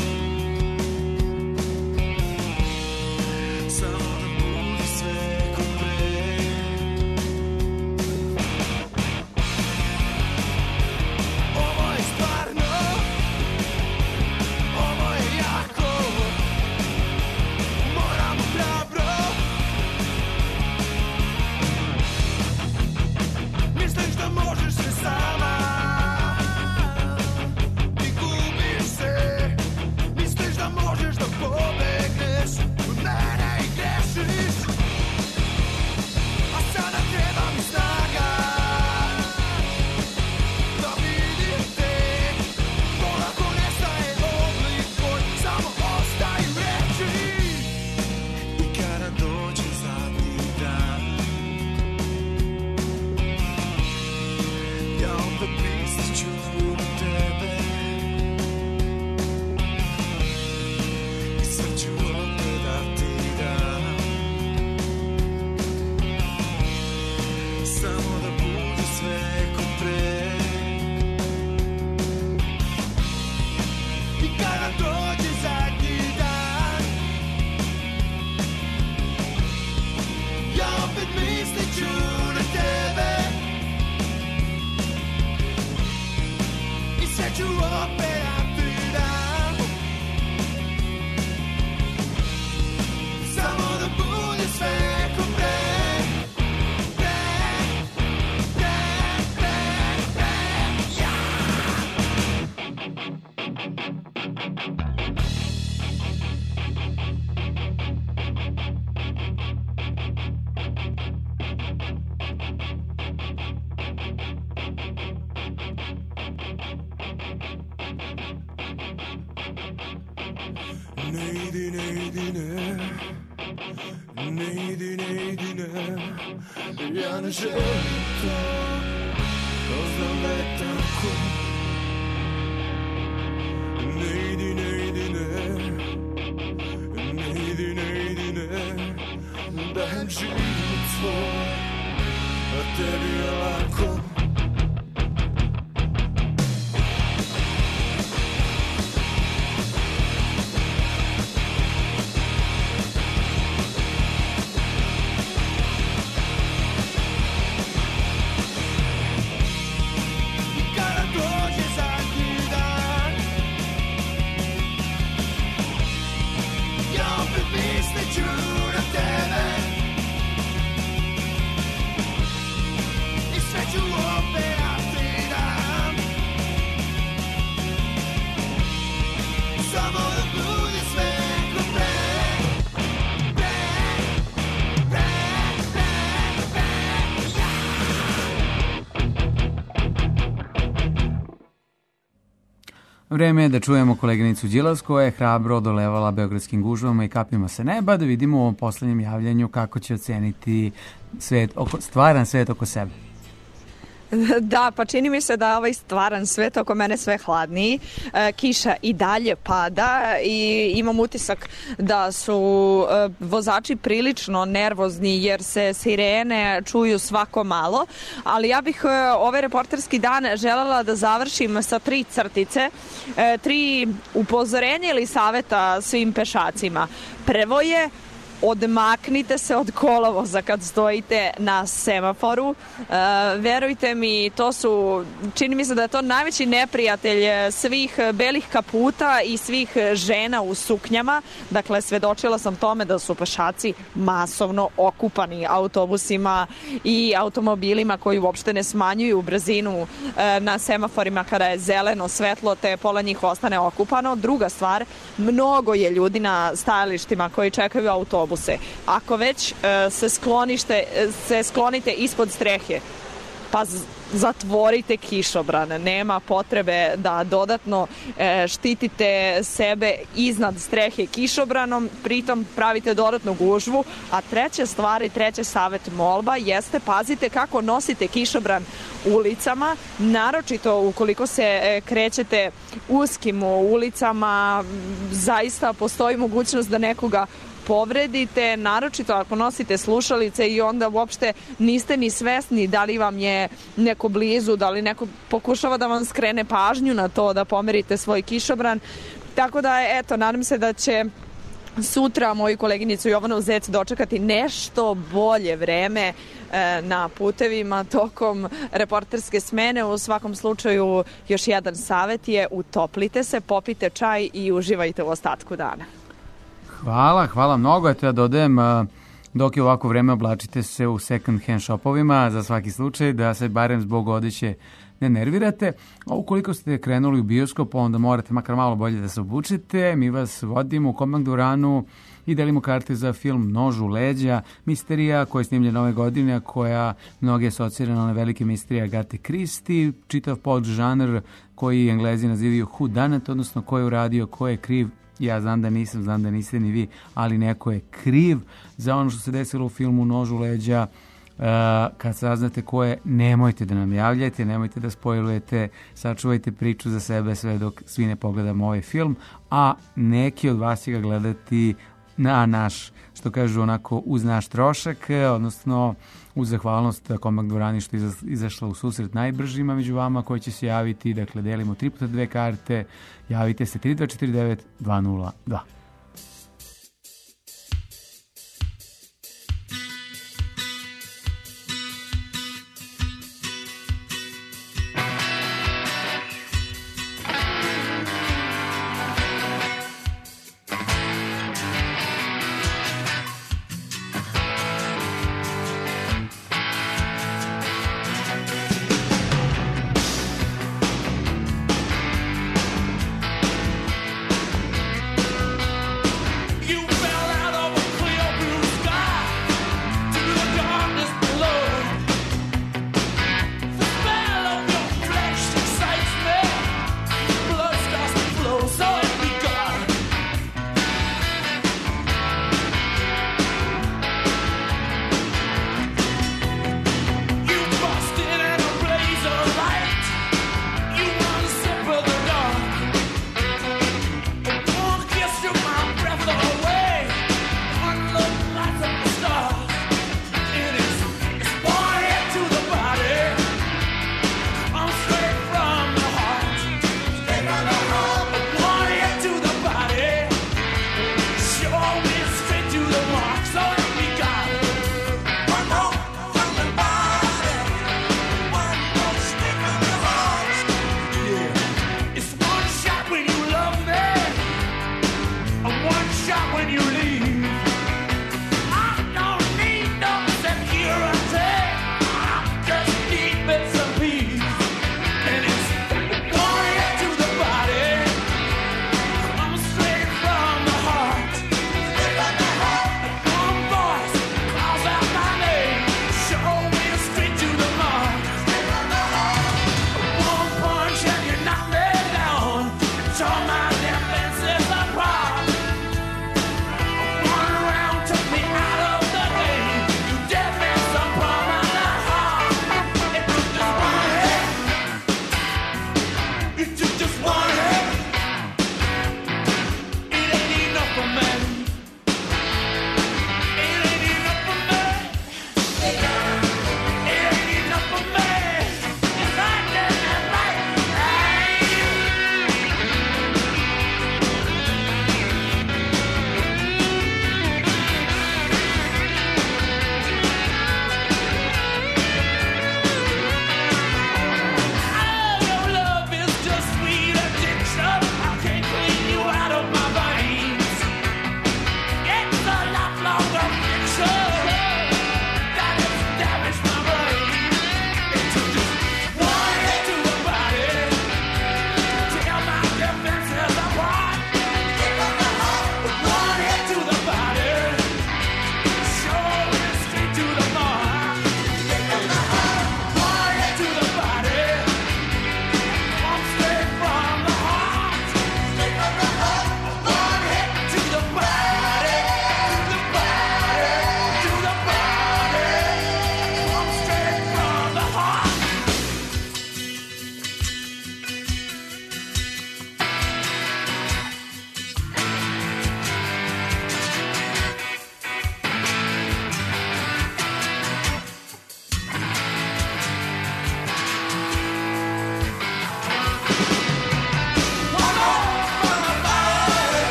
samo da bude sve ko pre. Ovo je stvarno, ovo je jako, moramo hrabro. Misliš da možeš sve sama i gubiš se. Misliš da možeš da pobegneš od mene i grešiš. A sada treba mi snaga da vidim te. Polako nestaje oblik tvoj, samo ostaju reči. I kada dođe zadnji dan, ja opet misliću na tebe. I sad ću opet da ti dam, samo da bude sve ko pre. I kada dođe zadnji dan, ja opet misliću na tebe. I sve ću opet da ti dam, samo da bude sve ko pre. Ne idi, ne idi, ne. Ne idi, ne idi, ne. Ja ne želim to, to znam da je tako. Ne idi, ne idi, ne. Ne idi, ne idi, ne. Dajem život svoj, a tebi je lako. Vreme je da čujemo koleginicu Đilas koja je hrabro odolevala beogradskim gužvama i kapima sa neba, da vidimo u ovom poslednjem javljanju kako će oceniti stvaran svet oko sebe. Da, pa čini mi se da ovaj stvaran svet oko mene sve hladniji. Kiša i dalje pada i imam utisak da su vozači prilično nervozni jer se sirene čuju svako malo, ali ja bih ovaj reporterski dan želela da završim sa 3 crtice, 3 upozorenja ili saveta svim pešacima. Prvo je odmaknite se od kolovoza kad stojite na semaforu. Verujte mi, čini mi se da je to najveći neprijatelj svih belih kaputa i svih žena u suknjama. Dakle, svedočila sam tome da su pešaci masovno okupani autobusima i automobilima koji uopšte ne smanjuju brzinu na semaforima kada je zeleno svetlo, te pola njih ostane okupano. Druga stvar, mnogo je ljudi na stajalištima koji čekaju autobuse. Ako već se sklonite ispod strehe, pa zatvorite kišobrane. Nema potrebe da dodatno štitite sebe iznad strehe kišobranom, pritom pravite dodatnu gužvu. A treća stvar i treći savjet, molba, jeste pazite kako nosite kišobran ulicama, naročito ukoliko se krećete uskim ulicama, zaista postoji mogućnost da nekoga povredite, naročito ako nosite slušalice i onda uopšte niste ni svesni da li vam je neko blizu, da li neko pokušava da vam skrene pažnju na to da pomerite svoj kišobran. Tako da, eto, nadam se da će sutra moju koleginicu Jovanu Zec dočekati nešto bolje vreme na putevima tokom reporterske smene. U svakom slučaju, još jedan savjet je utoplite se, popite čaj i uživajte u ostatku dana. Hvala mnogo. Eto ja dodajem, dok je ovako vreme, oblačite se u second hand shopovima za svaki slučaj, da se barem zbog odeće ne nervirate. A ukoliko ste krenuli u bioskop, onda morate makar malo bolje da se obučite. Mi vas vodimo u Komand dvoranu i delimo karte za film Nož u leđa, misterija koja je snimljena ove godine, koja mnoge asocira na one velike misterije Agate Christie, čitav podžanr koji Englezi nazivaju who done it, odnosno ko je uradio, ko je kriv. Ja znam da nisam, znam da niste ni vi, ali neko je kriv za ono što se desilo u filmu Nož u leđa. Kad saznate ko je, nemojte da nam javljate, nemojte da spojlujete, sačuvajte priču za sebe sve dok svi ne pogledamo ovaj film, a neki od vas će ga gledati na naš, što kažu onako, uz naš trošak, odnosno uz zahvalnost Komand dvorani što je izašla u susret najbržima među vama koji će se javiti. Dakle, delimo 3x2 karte, javite se 3249 202. Thank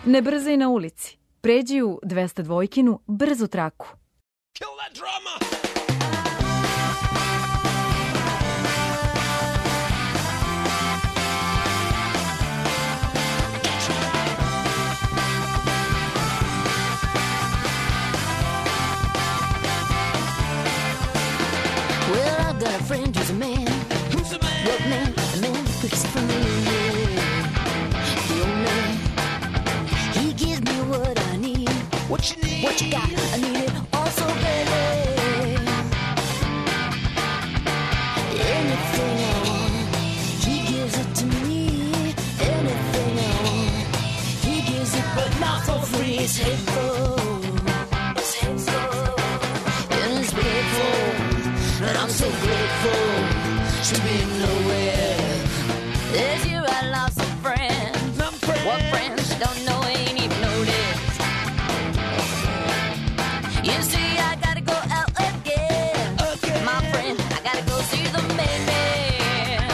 Ne brzaj na ulici. Pređi u 202-kinu brzu traku. Well, I've got a friend who's a man. Who's a man? What man? A man who cooks for me. The old man. He gives me what I need. What you need? What you got? I need it also, baby. Anything I want, he gives it to me. Anything I want, he gives it, but not for free. It's hateful. It's hateful. And it's painful. And I'm so grateful to be nowhere. This year I lost some friends. What friends don't know, ain't even noticed. You see, I gotta go out again. My friend, I gotta go see the main man.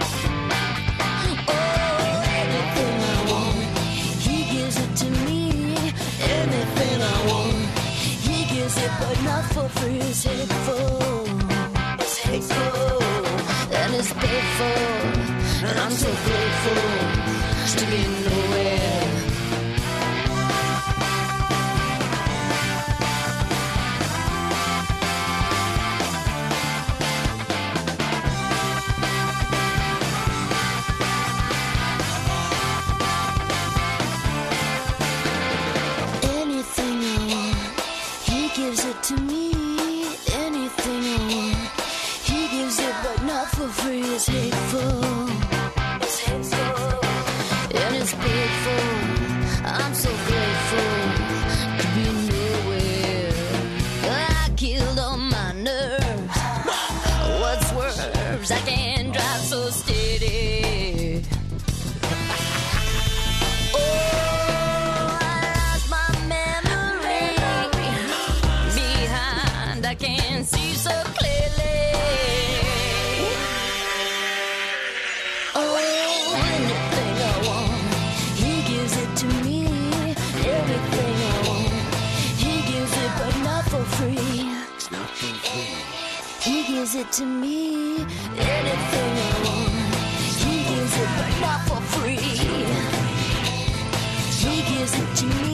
Oh, anything I want, he gives it to me. Anything I want, he gives it, but not for free. It's hateful. And it's painful, and I'm so grateful to be nowhere. Anything I want, he gives it to me. Anything I want, he gives it, but not for free. It's hateful. It's hateful. And it's painful. I'm so grateful to be nowhere. I killed all my nerves. What swerves? I can't drive so steady. Oh, I lost my memory. Behind, I can't see so clearly. Oh, anything I want, he gives it to me. Everything I want, he gives it, but not for free. It's not for free. He gives it to me. Anything I want, he gives it, but not for free. He gives it to me.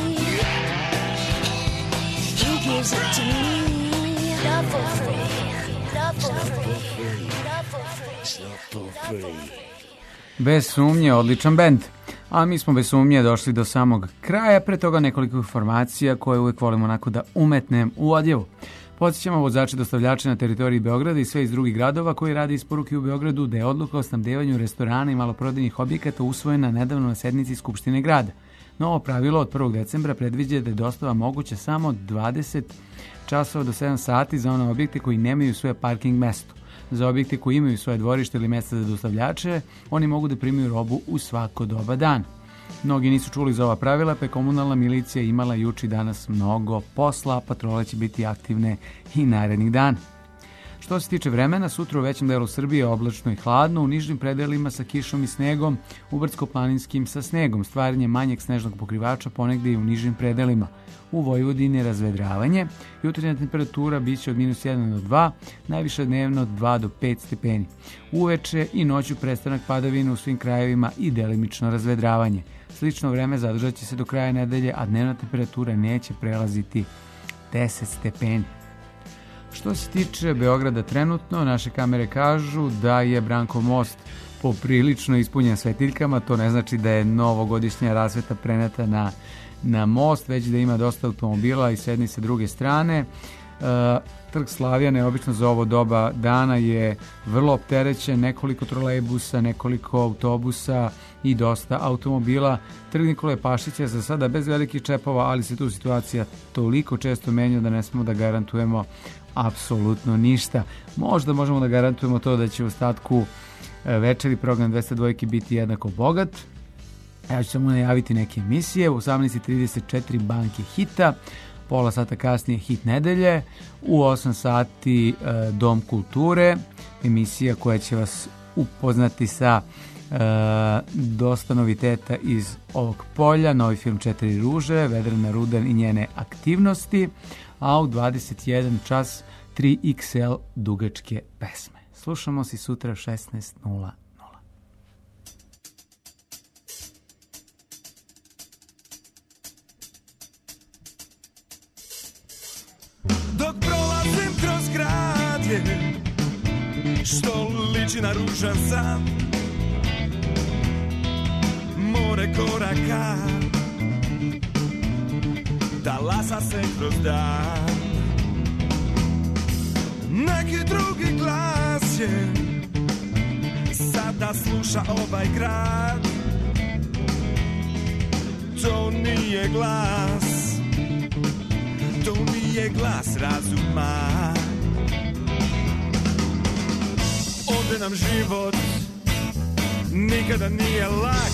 He gives it to me. Not for free. Not for free. Not for free. Not for free. Bez sumnje, odličan bend. A mi smo bez sumnje došli do samog kraja, pre toga nekoliko informacija koje uvek volimo onako da umetnem u odjevu. Podsjećamo vozače dostavljače na teritoriji Beograda i sve iz drugih gradova koji rade isporuke u Beogradu da je odluka o snabdevanju restorana i maloprodajnih objekata usvojena nedavno na sednici Skupštine grada. Novo pravilo od 1. decembra predviđa da je dostava moguća samo 20 časova do 7 sati za one objekte koji nemaju svoje parking mesto. Za objekte koji imaju svoje dvorište ili mjesta za dostavljače, oni mogu da primaju robu u svako doba dana. Mnogi nisu čuli za ova pravila, pa je komunalna milicija imala juče i danas mnogo posla, a patrole će biti aktivne i narednih dana. Što se tiče vremena, sutra u većem delu Srbije oblačno i hladno, u nižim predelima sa kišom i snegom, u brdsko-planinskim sa snegom, stvaranje manjeg snežnog pokrivača ponegde i u nižim predelima. U Vojvodini razvedravanje, jutarnja temperatura biće od -1 do 2, najviše dnevno od 2 do 5 stepeni. Uveče i noću prestanak padavina u svim krajevima i delimično razvedravanje. Slično vreme zadržat će se do kraja nedelje, a dnevna temperatura neće prelaziti 10 stepeni. Što se tiče Beograda trenutno, naše kamere kažu da je Brankov most poprilično ispunjen svetiljkama, to ne znači da je novogodišnja rasveta preneta na most, već da ima dosta automobila i s jedne i sa druge strane. Trg Slavijane, obično za ovo doba dana, je vrlo opterećen, nekoliko trolejbusa, nekoliko autobusa i dosta automobila. Trg Nikole Pašića za sada bez velikih čepova, ali se tu situacija toliko često menja da ne smemo da garantujemo apsolutno ništa. Možda možemo da garantujemo to da će u ostatku večeri program 202 biti jednako bogat. Ja ću samo najaviti neke emisije. U 18:34 Banke hita, pola sata kasnije Hit nedelje, u 8 sati Dom kulture, emisija koja će vas upoznati sa Dosta noviteta iz ovog polja, novi film 4 ruže, Vedrana Rudan i njene aktivnosti, a u 21 čas 3XL dugačke pesme. Slušamo se sutra 16:00. Dok prolazim kroz grad je, što liči na ružan san, more koraka talasa se kroz dan. Neki drugi glas je sada sluša ovaj grad. To nije glas, to nije glas razuma. Ovde nam život nikada nije lak.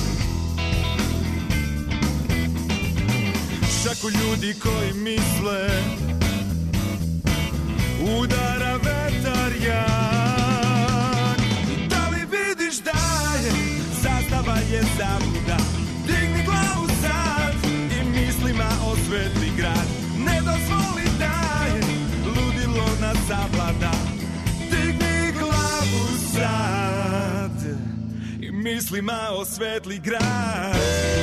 Šaku ljudi koji misle udara vetar jak. Da li vidiš da je zastava je zabluda? Digni glavu sad i mislima osvetli grad. Ne dozvoli da je ludilo nas zavlada. Digni glavu sad i mislima osvetli grad.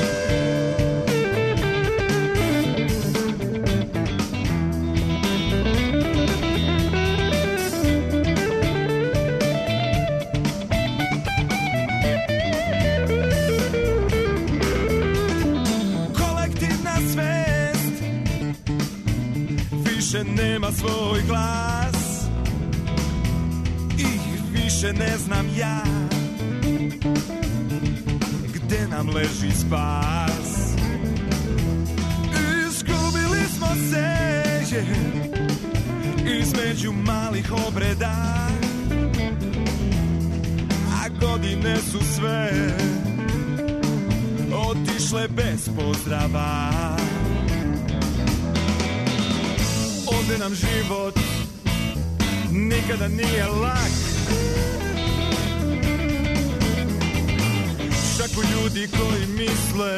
Nema svoj glas i više ne znam ja gde nam leži spas. Izgubili smo se između malih obreda, a godine su sve otišle bez pozdrava. Ovde nam život nikada nije lak. Šaku ljudi koji misle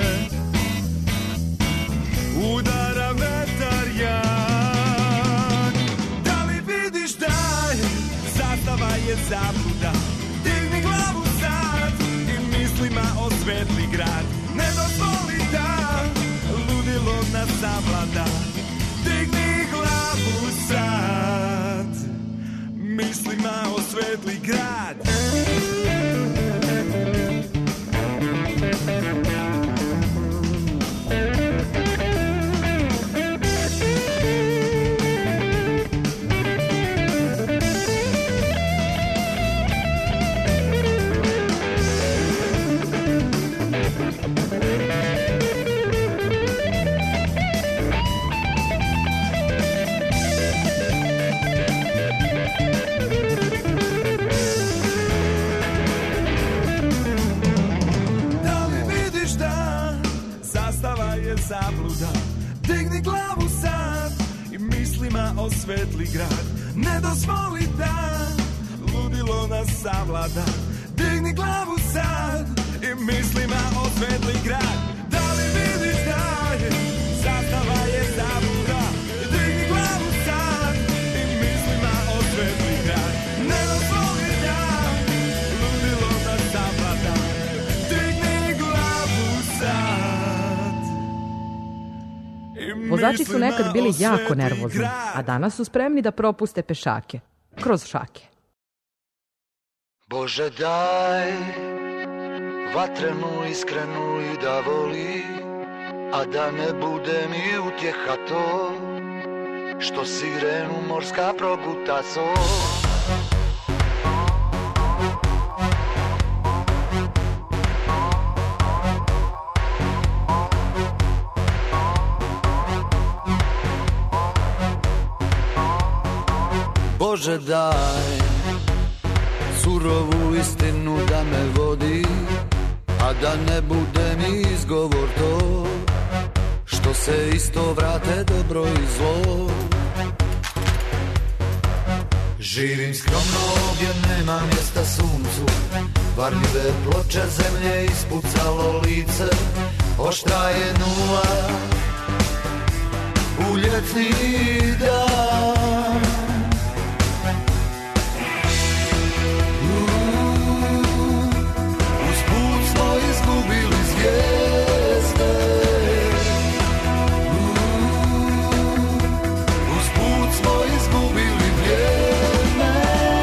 udara vetar jak. Da li vidiš da je zastava je zabluda? Digni glavu sad i mislima osvetli grad. Ne dozvoli da ludilo nas zavlada. Digni glavu sad, mislima osvetli grad. Zabluda, digni glavu sad i mislima osvetli grad. Ne dozvoli da ludilo nas savlada. Digni glavu sad i mislima osvetli grad. Da li vidiš da je zastava je zabluda? Digni glavu sad i mislima osvetli grad. Ne dozvoli da ludilo nas savlada. Digni glavu sad. Vozači su nekad bili jako nervozni, a danas su spremni da propuste pešake. Kroz šake. Bože daj vatrenu iskrenu i da voli, a da ne bude mi utjeha to što sirenu morska proguta so. Bože daj surovu istinu da me vodi, a da ne bude mi izgovor to što se isto vrate dobro i zlo. Živim skromno jer nema mjesta suncu, varljive ploče zemlje ispucalo lice, oštra je nula u ljetni dan. Uz put smo izgubili zvijezde, uz put smo izgubili vrijeme.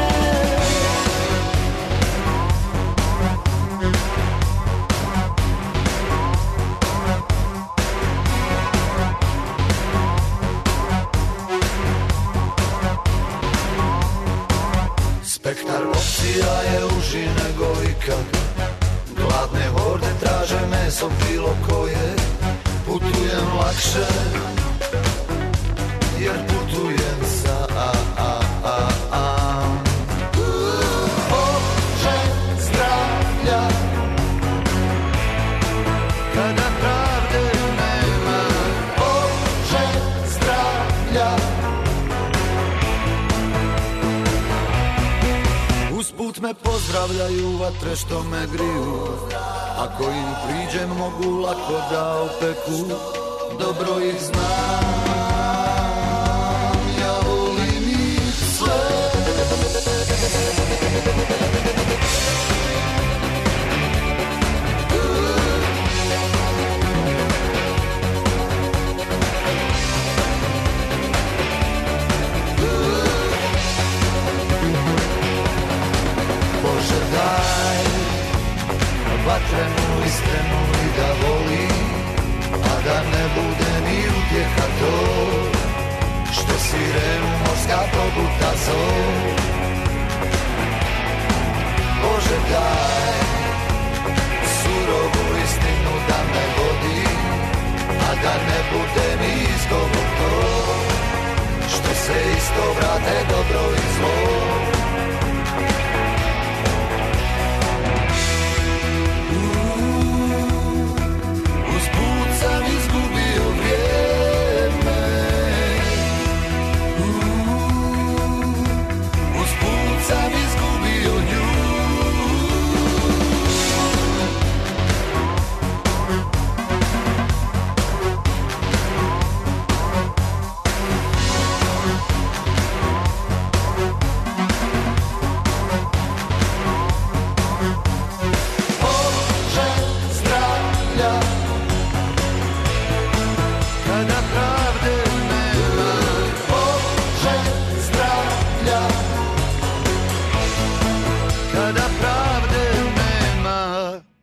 Spektar opcija je uži nego ikad, gladne horde traže meso bilo koje. Putujem lakše jer putujem sa Bože zdravlja, kada pravde nema. Bože zdravlja, usput me pozdravljaju vatre što me griju, ako im priđem mogu lako da opeku, dobro ih znam, ja volim ih sve. Bože daj vatrenu iskrenu i da volim, a da ne bude ni utjeha to, što sirenu morska probuta zov. Bože daj surovu istinu da me vodi, a da ne bude ni izgovor to, što se isto vrate dobro i zlo.